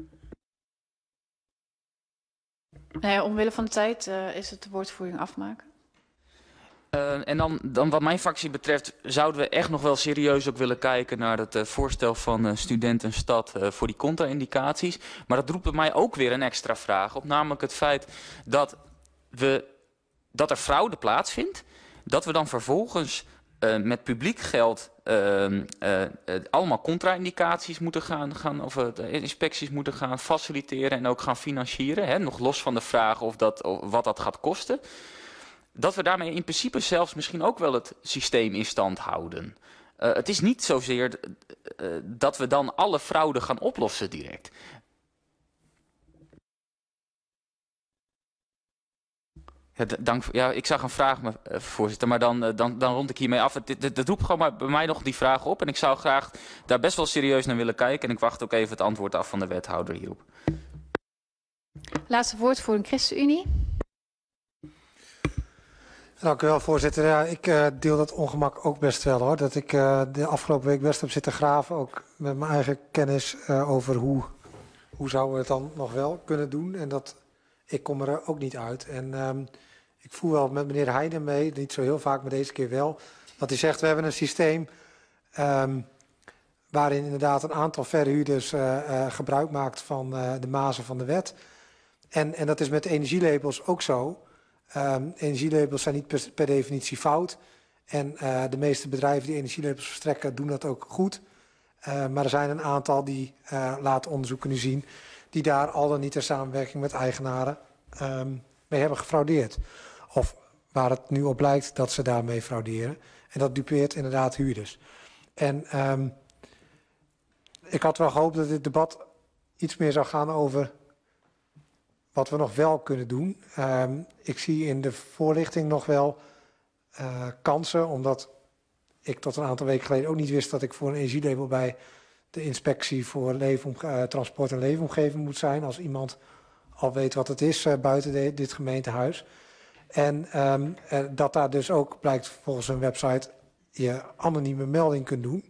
Nee, omwille van de tijd is het de woordvoering afmaken. En dan wat mijn fractie betreft zouden we echt nog wel serieus ook willen kijken naar het voorstel van Student en Stad voor die contra-indicaties. Maar dat roept bij mij ook weer een extra vraag op, namelijk het feit dat er fraude plaatsvindt, dat we dan vervolgens met publiek geld allemaal contra-indicaties moeten gaan of inspecties moeten gaan faciliteren en ook gaan financieren, hè, nog los van de vraag of wat dat gaat kosten. Dat we daarmee in principe zelfs misschien ook wel het systeem in stand houden. Het is niet zozeer dat we dan alle fraude gaan oplossen direct. Ja, ik zag een vraag, voorzitter, maar dan rond ik hiermee af. Dat roept gewoon maar bij mij nog die vraag op. En ik zou graag daar best wel serieus naar willen kijken. En ik wacht ook even het antwoord af van de wethouder hierop. Laatste woordvoering ChristenUnie. Dank u wel, voorzitter. Ja, ik deel dat ongemak ook best wel, hoor. Dat ik de afgelopen week best heb zitten graven, ook met mijn eigen kennis over hoe zouden we het dan nog wel kunnen doen. En ik kom er ook niet uit. En ik voel wel met meneer Heijnen mee, niet zo heel vaak, maar deze keer wel, dat hij zegt, we hebben een systeem waarin inderdaad een aantal verhuurders gebruik maakt van de mazen van de wet. En dat is met de energielabels ook zo. Energielabels zijn niet per definitie fout. En de meeste bedrijven die energielabels verstrekken doen dat ook goed. Maar er zijn een aantal die, laten onderzoeken nu zien, die daar al dan niet in samenwerking met eigenaren mee hebben gefraudeerd. Of waar het nu op lijkt dat ze daarmee frauderen. En dat dupeert inderdaad huurders. En ik had wel gehoopt dat dit debat iets meer zou gaan over wat we nog wel kunnen doen. Ik zie in de voorlichting nog wel kansen, omdat ik tot een aantal weken geleden ook niet wist dat ik voor een energielabel bij de inspectie voor transport en leefomgeving moet zijn, als iemand al weet wat het is buiten dit gemeentehuis. En dat daar dus ook, blijkt volgens een website, je anonieme melding kunt doen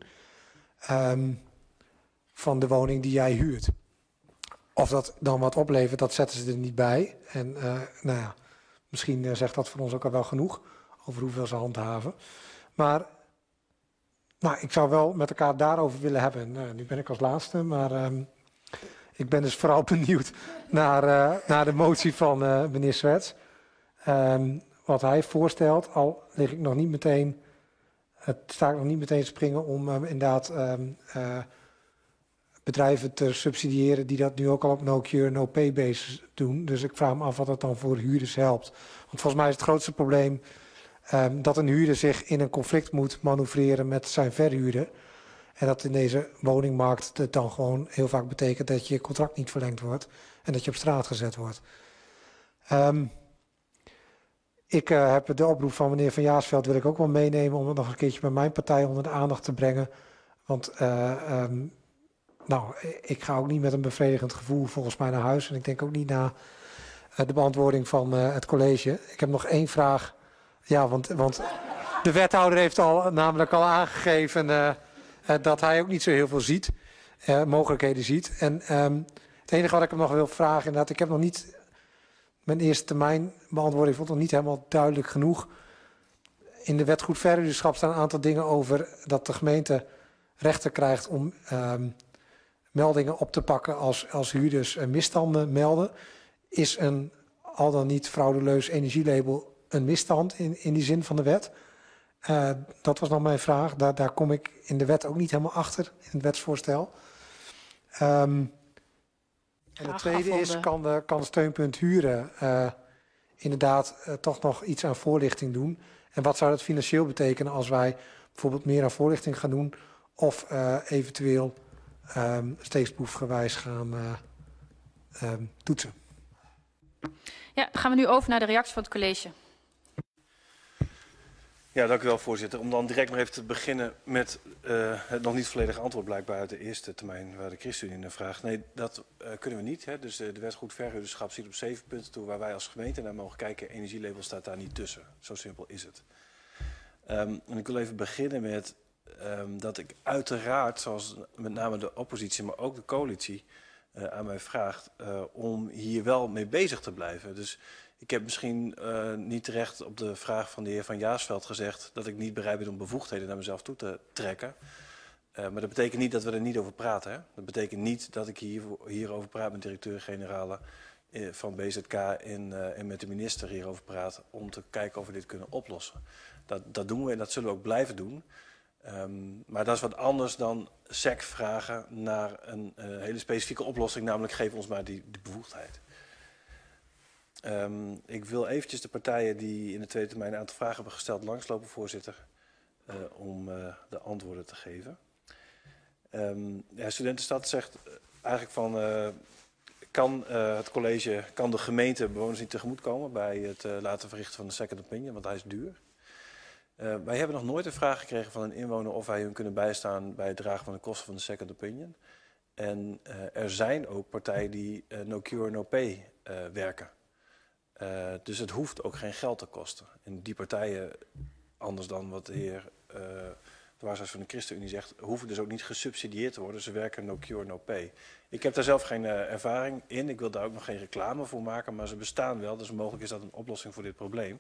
van de woning die jij huurt. Of dat dan wat oplevert, dat zetten ze er niet bij. En nou ja, misschien zegt dat voor ons ook al wel genoeg over hoeveel ze handhaven. Maar nou, ik zou wel met elkaar daarover willen hebben. Nu ben ik als laatste, maar ik ben dus vooral benieuwd naar de motie van meneer Swets. Wat hij voorstelt, al lig ik nog niet meteen, sta ik nog niet meteen springen om inderdaad bedrijven te subsidiëren die dat nu ook al op no-cure, no-pay basis doen. Dus ik vraag me af wat dat dan voor huurders helpt. Want volgens mij is het grootste probleem Dat een huurder zich in een conflict moet manoeuvreren met zijn verhuurder. En dat in deze woningmarkt het dan gewoon heel vaak betekent dat je contract niet verlengd wordt en dat je op straat gezet wordt. Ik heb de oproep van meneer Van Jaarsveld wil ik ook wel meenemen om het nog een keertje bij mijn partij onder de aandacht te brengen. Want ik ga ook niet met een bevredigend gevoel volgens mij naar huis. En ik denk ook niet na de beantwoording van het college. Ik heb nog één vraag. Ja, want de wethouder heeft namelijk al aangegeven dat hij ook niet zo heel veel ziet. Mogelijkheden ziet. En het enige wat ik hem nog wil vragen, inderdaad, ik heb nog niet mijn eerste termijn beantwoording vond nog niet helemaal duidelijk genoeg. In de wet goed verhuurderschap staan een aantal dingen over dat de gemeente rechten krijgt om meldingen op te pakken als huurders misstanden melden. Is een al dan niet fraudeleus energielabel een misstand in die zin van de wet? Dat was nog mijn vraag. Daar kom ik in de wet ook niet helemaal achter, in het wetsvoorstel. En het tweede is, kan steunpunt huren inderdaad toch nog iets aan voorlichting doen? En wat zou dat financieel betekenen als wij bijvoorbeeld meer aan voorlichting gaan doen of eventueel steeksproefgewijs gaan toetsen? Ja, dan gaan we nu over naar de reactie van het college. Ja, dank u wel, voorzitter. Om dan direct nog even te beginnen met het nog niet volledige antwoord blijkbaar uit de eerste termijn waar de ChristenUnie naar vraagt. Nee, dat kunnen we niet. Hè. Dus de wet goed verhuurderschap ziet op 7 punten toe waar wij als gemeente naar mogen kijken. Energielabel staat daar niet tussen. Zo simpel is het. En ik wil even beginnen met dat ik uiteraard, zoals met name de oppositie, maar ook de coalitie aan mij vraagt, om hier wel mee bezig te blijven. Dus ik heb misschien niet terecht op de vraag van de heer Van Jaarsveld gezegd dat ik niet bereid ben om bevoegdheden naar mezelf toe te trekken. Maar dat betekent niet dat we er niet over praten. Hè? Dat betekent niet dat ik hierover praat met directeur-generale van BZK en met de minister hierover praat om te kijken of we dit kunnen oplossen. Dat doen we en dat zullen we ook blijven doen. Maar dat is wat anders dan SEC vragen naar een hele specifieke oplossing, namelijk geef ons maar die bevoegdheid. Ik wil eventjes de partijen die in de tweede termijn een aantal vragen hebben gesteld langslopen, voorzitter, om de antwoorden te geven. Studentenstad zegt eigenlijk van, kan het college, kan de gemeente bewoners niet tegemoetkomen bij het laten verrichten van de second opinion, want hij is duur. Wij hebben nog nooit een vraag gekregen van een inwoner of wij hun kunnen bijstaan bij het dragen van de kosten van de second opinion. En er zijn ook partijen die no cure, no pay werken. Dus het hoeft ook geen geld te kosten. En die partijen, anders dan wat de heer Dwarshuis van de ChristenUnie zegt, hoeven dus ook niet gesubsidieerd te worden. Ze werken no cure, no pay. Ik heb daar zelf geen ervaring in. Ik wil daar ook nog geen reclame voor maken, maar ze bestaan wel. Dus mogelijk is dat een oplossing voor dit probleem.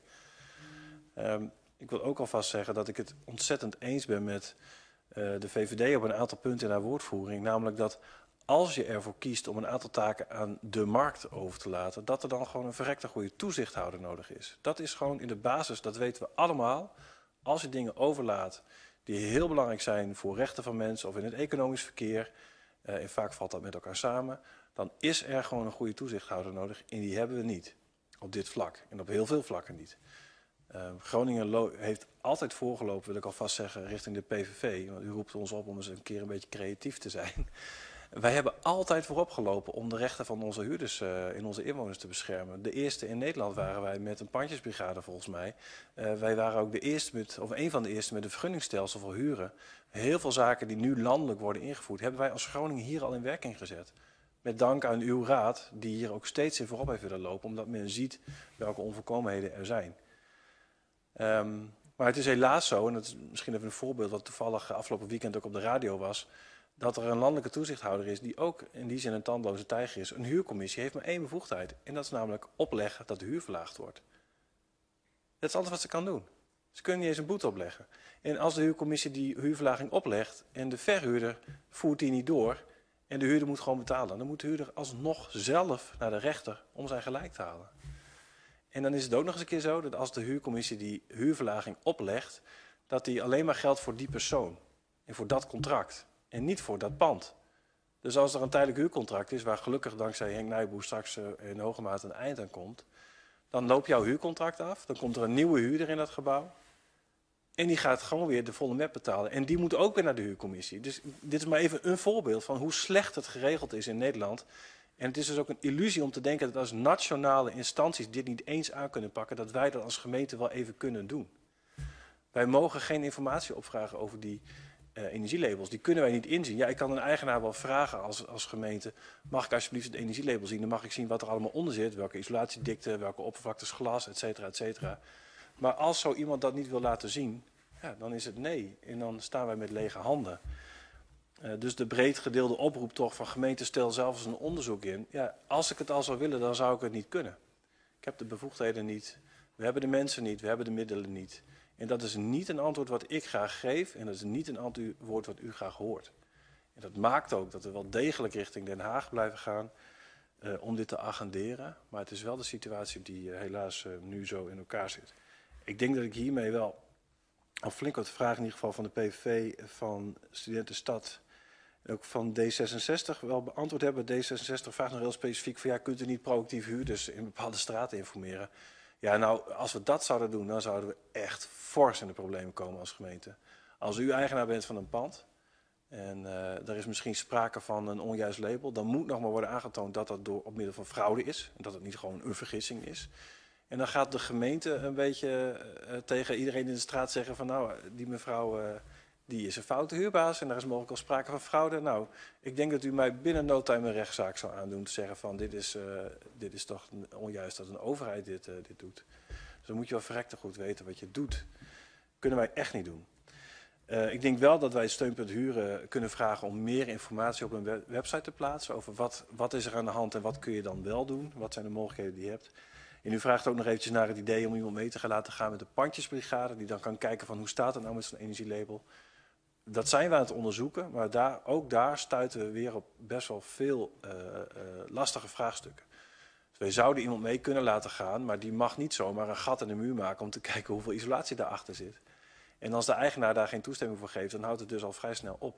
Ik wil ook alvast zeggen dat ik het ontzettend eens ben met de VVD op een aantal punten in haar woordvoering. Namelijk dat als je ervoor kiest om een aantal taken aan de markt over te laten, dat er dan gewoon een verrekte goede toezichthouder nodig is. Dat is gewoon in de basis, dat weten we allemaal. Als je dingen overlaat die heel belangrijk zijn voor rechten van mensen of in het economisch verkeer, en vaak valt dat met elkaar samen, dan is er gewoon een goede toezichthouder nodig en die hebben we niet op dit vlak en op heel veel vlakken niet. Groningen heeft altijd voorgelopen, wil ik alvast zeggen, richting de PVV. Want u roept ons op om eens een keer een beetje creatief te zijn. Wij hebben altijd voorop gelopen om de rechten van onze huurders en onze inwoners te beschermen. De eerste in Nederland waren wij met een pandjesbrigade volgens mij. Wij waren ook de eerste of een van de eerste met een vergunningstelsel voor huren. Heel veel zaken die nu landelijk worden ingevoerd, hebben wij als Groningen hier al in werking gezet. Met dank aan uw raad, die hier ook steeds in voorop heeft willen lopen, omdat men ziet welke onvolkomenheden er zijn. Maar het is helaas zo, en dat is misschien even een voorbeeld wat toevallig afgelopen weekend ook op de radio was, dat er een landelijke toezichthouder is die ook in die zin een tandloze tijger is. Een huurcommissie heeft maar één bevoegdheid en dat is namelijk opleggen dat de huur verlaagd wordt. Dat is alles wat ze kan doen. Ze kunnen niet eens een boete opleggen. En als de huurcommissie die huurverlaging oplegt en de verhuurder voert die niet door en de huurder moet gewoon betalen, dan moet de huurder alsnog zelf naar de rechter om zijn gelijk te halen. En dan is het ook nog eens een keer zo dat als de huurcommissie die huurverlaging oplegt, dat die alleen maar geldt voor die persoon en voor dat contract en niet voor dat pand. Dus als er een tijdelijk huurcontract is, waar gelukkig dankzij Henk Nijboer straks in hoge mate een eind aan komt, Dan loopt jouw huurcontract af. Dan komt er een nieuwe huurder in dat gebouw. En die gaat gewoon weer de volle met betalen. En die moet ook weer naar de huurcommissie. Dus dit is maar even een voorbeeld van hoe slecht het geregeld is in Nederland. En het is dus ook een illusie om te denken dat als nationale instanties dit niet eens aan kunnen pakken, dat wij dat als gemeente wel even kunnen doen. Wij mogen geen informatie opvragen over die energielabels. Die kunnen wij niet inzien. Ja, ik kan een eigenaar wel vragen als gemeente, mag ik alsjeblieft het energielabel zien? Dan mag ik zien wat er allemaal onder zit, welke isolatiedikte, welke oppervlaktes glas, et cetera, et cetera. Maar als zo iemand dat niet wil laten zien, ja, dan is het nee. En dan staan wij met lege handen. Dus de breed gedeelde oproep toch van gemeente, stel zelf eens een onderzoek in. Ja, als ik het al zou willen, dan zou ik het niet kunnen. Ik heb de bevoegdheden niet. We hebben de mensen niet. We hebben de middelen niet. En dat is niet een antwoord wat ik graag geef. En dat is niet een antwoord wat u graag hoort. En dat maakt ook dat we wel degelijk richting Den Haag blijven gaan om dit te agenderen. Maar het is wel de situatie die helaas nu zo in elkaar zit. Ik denk dat ik hiermee wel al flink wat vragen in ieder geval van de PVV, van Studentenstad en ook van D66 wel beantwoord hebben. D66 vraagt nog heel specifiek van ja, kunt u niet proactief huurders in bepaalde straten informeren? Ja, nou, als we dat zouden doen, dan zouden we echt fors in de problemen komen als gemeente. Als u eigenaar bent van een pand en er is misschien sprake van een onjuist label, dan moet nog maar worden aangetoond dat dat op middel van fraude is en dat het niet gewoon een vergissing is. En dan gaat de gemeente een beetje tegen iedereen in de straat zeggen van nou, die mevrouw die is een foute huurbaas en daar is mogelijk al sprake van fraude. Nou, ik denk dat u mij binnen no time een rechtszaak zou aandoen te zeggen van dit is toch onjuist dat een overheid dit doet. Dus dan moet je wel verrekte goed weten wat je doet. Kunnen wij echt niet doen. Ik denk wel dat wij Steunpunt Huren kunnen vragen om meer informatie op een website te plaatsen over wat is er aan de hand en wat kun je dan wel doen. Wat zijn de mogelijkheden die je hebt. En u vraagt ook nog eventjes naar het idee om iemand mee te gaan laten gaan met de pandjesbrigade, die dan kan kijken van hoe staat het nou met zo'n energielabel. Dat zijn we aan het onderzoeken, maar ook daar stuiten we weer op best wel veel lastige vraagstukken. Dus wij zouden iemand mee kunnen laten gaan, maar die mag niet zomaar een gat in de muur maken om te kijken hoeveel isolatie daarachter zit. En als de eigenaar daar geen toestemming voor geeft, dan houdt het dus al vrij snel op.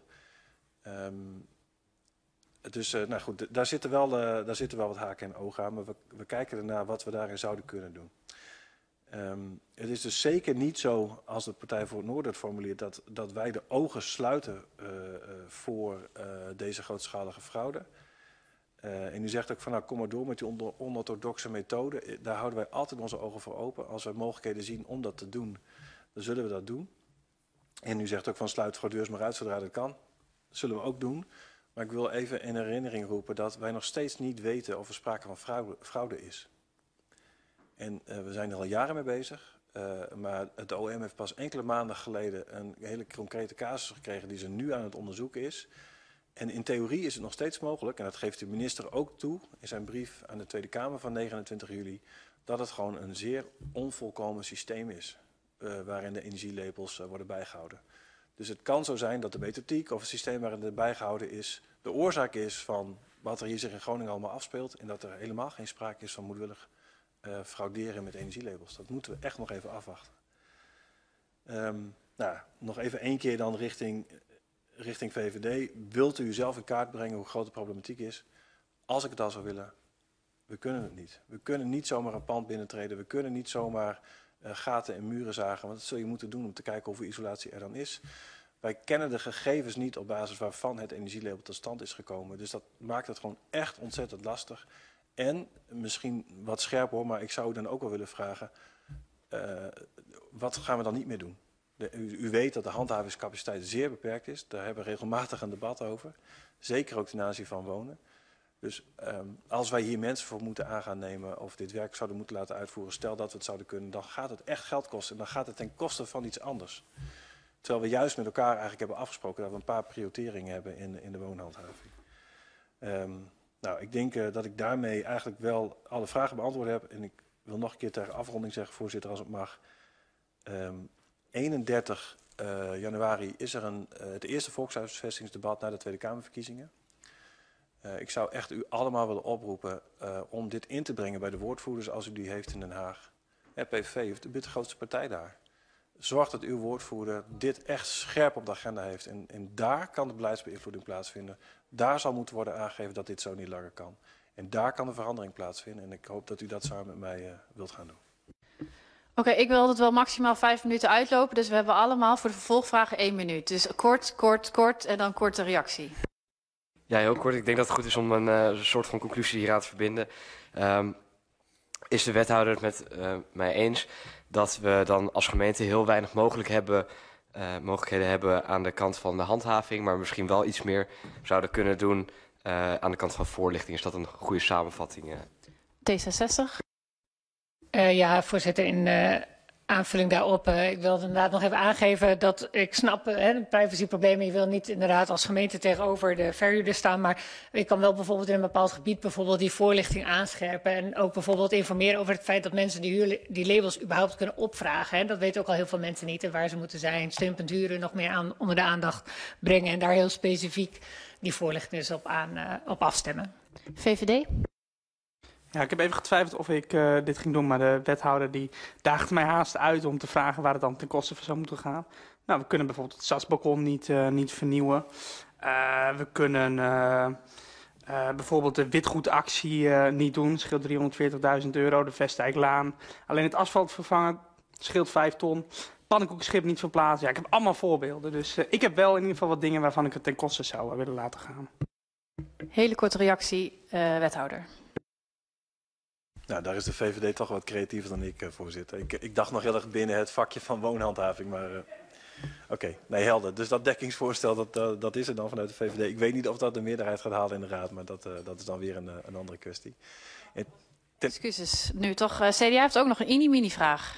Dus nou goed, daar zitten wel wat haken en ogen aan, maar we kijken ernaar wat we daarin zouden kunnen doen. Het is dus zeker niet zo, als de Partij voor het Noorden het formuleert, dat wij de ogen sluiten voor deze grootschalige fraude. En u zegt ook van nou kom maar door met die onorthodoxe methode. Daar houden wij altijd onze ogen voor open. Als wij mogelijkheden zien om dat te doen, dan zullen we dat doen. En u zegt ook van sluit fraudeurs maar uit zodra dat kan. Dat zullen we ook doen. Maar ik wil even in herinnering roepen dat wij nog steeds niet weten of er sprake van fraude is. En we zijn er al jaren mee bezig. Maar het OM heeft pas enkele maanden geleden een hele concrete casus gekregen die ze nu aan het onderzoeken is. En in theorie is het nog steeds mogelijk, en dat geeft de minister ook toe in zijn brief aan de Tweede Kamer van 29 juli, dat het gewoon een zeer onvolkomen systeem is waarin de energielabels worden bijgehouden. Dus het kan zo zijn dat de methodiek of het systeem waarin het bijgehouden is de oorzaak is van wat er hier zich in Groningen allemaal afspeelt en dat er helemaal geen sprake is van moedwillig frauderen met energielabels. Dat moeten we echt nog even afwachten. Nou, nog even één keer dan richting VVD. Wilt u zelf in kaart brengen hoe groot de problematiek is? Als ik het al zou willen, we kunnen het niet. We kunnen niet zomaar een pand binnentreden. We kunnen niet zomaar gaten en muren zagen. Want dat zul je moeten doen om te kijken hoeveel isolatie er dan is. Wij kennen de gegevens niet op basis waarvan het energielabel tot stand is gekomen. Dus dat maakt het gewoon echt ontzettend lastig. En misschien wat scherp hoor, maar ik zou u dan ook wel willen vragen, wat gaan we dan niet meer doen? U weet dat de handhavingscapaciteit zeer beperkt is. Daar hebben we regelmatig een debat over. Zeker ook ten aanzien van wonen. Dus als wij hier mensen voor moeten aan gaan nemen of dit werk zouden moeten laten uitvoeren, stel dat we het zouden kunnen, dan gaat het echt geld kosten. En dan gaat het ten koste van iets anders. Terwijl we juist met elkaar eigenlijk hebben afgesproken dat we een paar prioriteringen hebben in de woonhandhaving. Nou, ik denk dat ik daarmee eigenlijk wel alle vragen beantwoord heb. En ik wil nog een keer ter afronding zeggen, voorzitter, als het mag. 31 januari is er het eerste volkshuisvestingsdebat na de Tweede Kamerverkiezingen. Ik zou echt u allemaal willen oproepen om dit in te brengen bij de woordvoerders als u die heeft in Den Haag. PVV, u bent de grootste partij daar. Zorg dat uw woordvoerder dit echt scherp op de agenda heeft. En daar kan de beleidsbeïnvloeding plaatsvinden. Daar zal moeten worden aangegeven dat dit zo niet langer kan. En daar kan de verandering plaatsvinden. En ik hoop dat u dat samen met mij wilt gaan doen. Oké, ik wil het wel maximaal 5 minuten uitlopen. Dus we hebben allemaal voor de vervolgvragen 1 minuut. Dus kort en dan korte reactie. Ja, heel kort. Ik denk dat het goed is om een soort van conclusie hieraan te verbinden. Is de wethouder het met mij eens dat we dan als gemeente heel weinig mogelijkheden hebben aan de kant van de handhaving, maar misschien wel iets meer zouden kunnen doen aan de kant van voorlichting? Is dat een goede samenvatting? D66? Ja, voorzitter, in aanvulling daarop. Ik wilde inderdaad nog even aangeven dat ik snap de privacyproblemen. Je wil niet inderdaad als gemeente tegenover de verhuurder staan. Maar ik kan wel bijvoorbeeld in een bepaald gebied bijvoorbeeld die voorlichting aanscherpen. En ook bijvoorbeeld informeren over het feit dat mensen die labels überhaupt kunnen opvragen. Hè. Dat weten ook al heel veel mensen niet. En waar ze moeten zijn. Steunpunt huren nog meer onder de aandacht brengen. En daar heel specifiek die voorlichting dus op afstemmen. VVD? Ja, ik heb even getwijfeld of ik dit ging doen, maar de wethouder die daagde mij haast uit om te vragen waar het dan ten koste van zou moeten gaan. Nou, we kunnen bijvoorbeeld het stadsbalkon niet vernieuwen. We kunnen bijvoorbeeld de witgoedactie niet doen, scheelt €340.000, de Vestdijklaan. Alleen het asfalt vervangen scheelt 5 ton. Pannenkoekenschip niet verplaatsen. Ja, ik heb allemaal voorbeelden. Dus ik heb wel in ieder geval wat dingen waarvan ik het ten koste zou willen laten gaan. Hele korte reactie, wethouder. Nou, daar is de VVD toch wat creatiever dan ik, voorzitter. Ik dacht nog heel erg binnen het vakje van woonhandhaving, maar oké, nee, helder. Dus dat dekkingsvoorstel, dat is er dan vanuit de VVD. Ik weet niet of dat de meerderheid gaat halen in de Raad, maar dat is dan weer een andere kwestie. Excuses, nu toch. CDA heeft ook nog een mini vraag.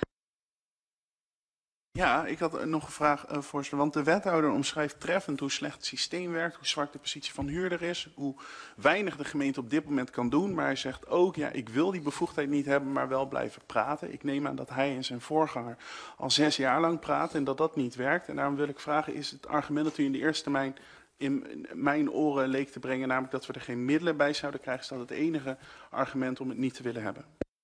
Ja, ik had nog een vraag, voorzitter. Want de wethouder omschrijft treffend hoe slecht het systeem werkt, hoe zwak de positie van huurder is, hoe weinig de gemeente op dit moment kan doen. Maar hij zegt ook, ja, ik wil die bevoegdheid niet hebben, maar wel blijven praten. Ik neem aan dat hij en zijn voorganger al 6 jaar lang praten en dat dat niet werkt. En daarom wil ik vragen, is het argument dat u in de eerste termijn in mijn oren leek te brengen, namelijk dat we er geen middelen bij zouden krijgen, is dat het enige argument om het niet te willen hebben?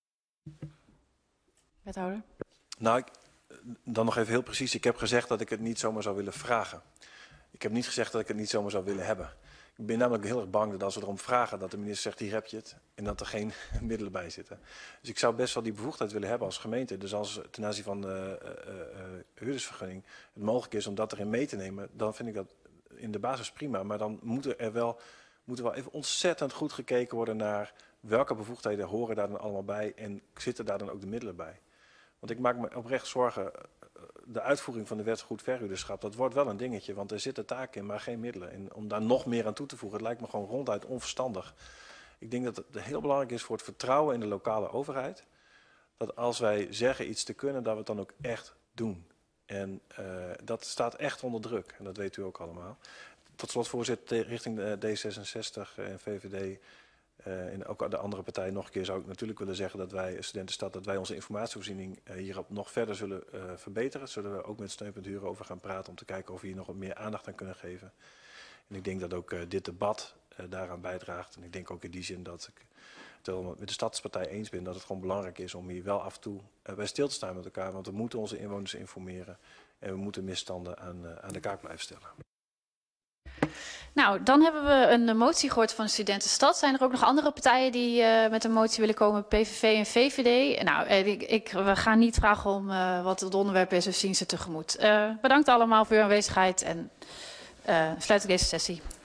Wethouder? Nou, dan nog even heel precies. Ik heb gezegd dat ik het niet zomaar zou willen vragen. Ik heb niet gezegd dat ik het niet zomaar zou willen hebben. Ik ben namelijk heel erg bang dat als we erom vragen dat de minister zegt, hier heb je het, en dat er geen middelen bij zitten. Dus ik zou best wel die bevoegdheid willen hebben als gemeente. Dus als ten aanzien van huurdersvergunning het mogelijk is om dat erin mee te nemen, dan vind ik dat in de basis prima. Maar dan moet er wel even ontzettend goed gekeken worden naar welke bevoegdheden horen daar dan allemaal bij en zitten daar dan ook de middelen bij. Want ik maak me oprecht zorgen, de uitvoering van de wet goed verhuurderschap, dat wordt wel een dingetje, want er zitten taken in, maar geen middelen. En om daar nog meer aan toe te voegen, het lijkt me gewoon ronduit onverstandig. Ik denk dat het heel belangrijk is voor het vertrouwen in de lokale overheid, dat als wij zeggen iets te kunnen, dat we het dan ook echt doen. En dat staat echt onder druk, en dat weet u ook allemaal. Tot slot, voorzitter, richting de D66 en VVD... en ook de andere partijen nog een keer zou ik natuurlijk willen zeggen dat wij, Studentenstad, dat wij onze informatievoorziening hierop nog verder zullen verbeteren. Zullen we ook met Steunpunt Huren over gaan praten om te kijken of we hier nog wat meer aandacht aan kunnen geven. En ik denk dat ook dit debat daaraan bijdraagt. En ik denk ook in die zin dat ik het wel met de Stadspartij eens ben dat het gewoon belangrijk is om hier wel af en toe bij stil te staan met elkaar. Want we moeten onze inwoners informeren en we moeten misstanden aan de kaak blijven stellen. Nou, dan hebben we een motie gehoord van de Studentenstad. Zijn er ook nog andere partijen die met een motie willen komen? PVV en VVD? Nou, we gaan niet vragen om wat het onderwerp is, dus zien ze tegemoet. Bedankt allemaal voor uw aanwezigheid en sluit ik deze sessie.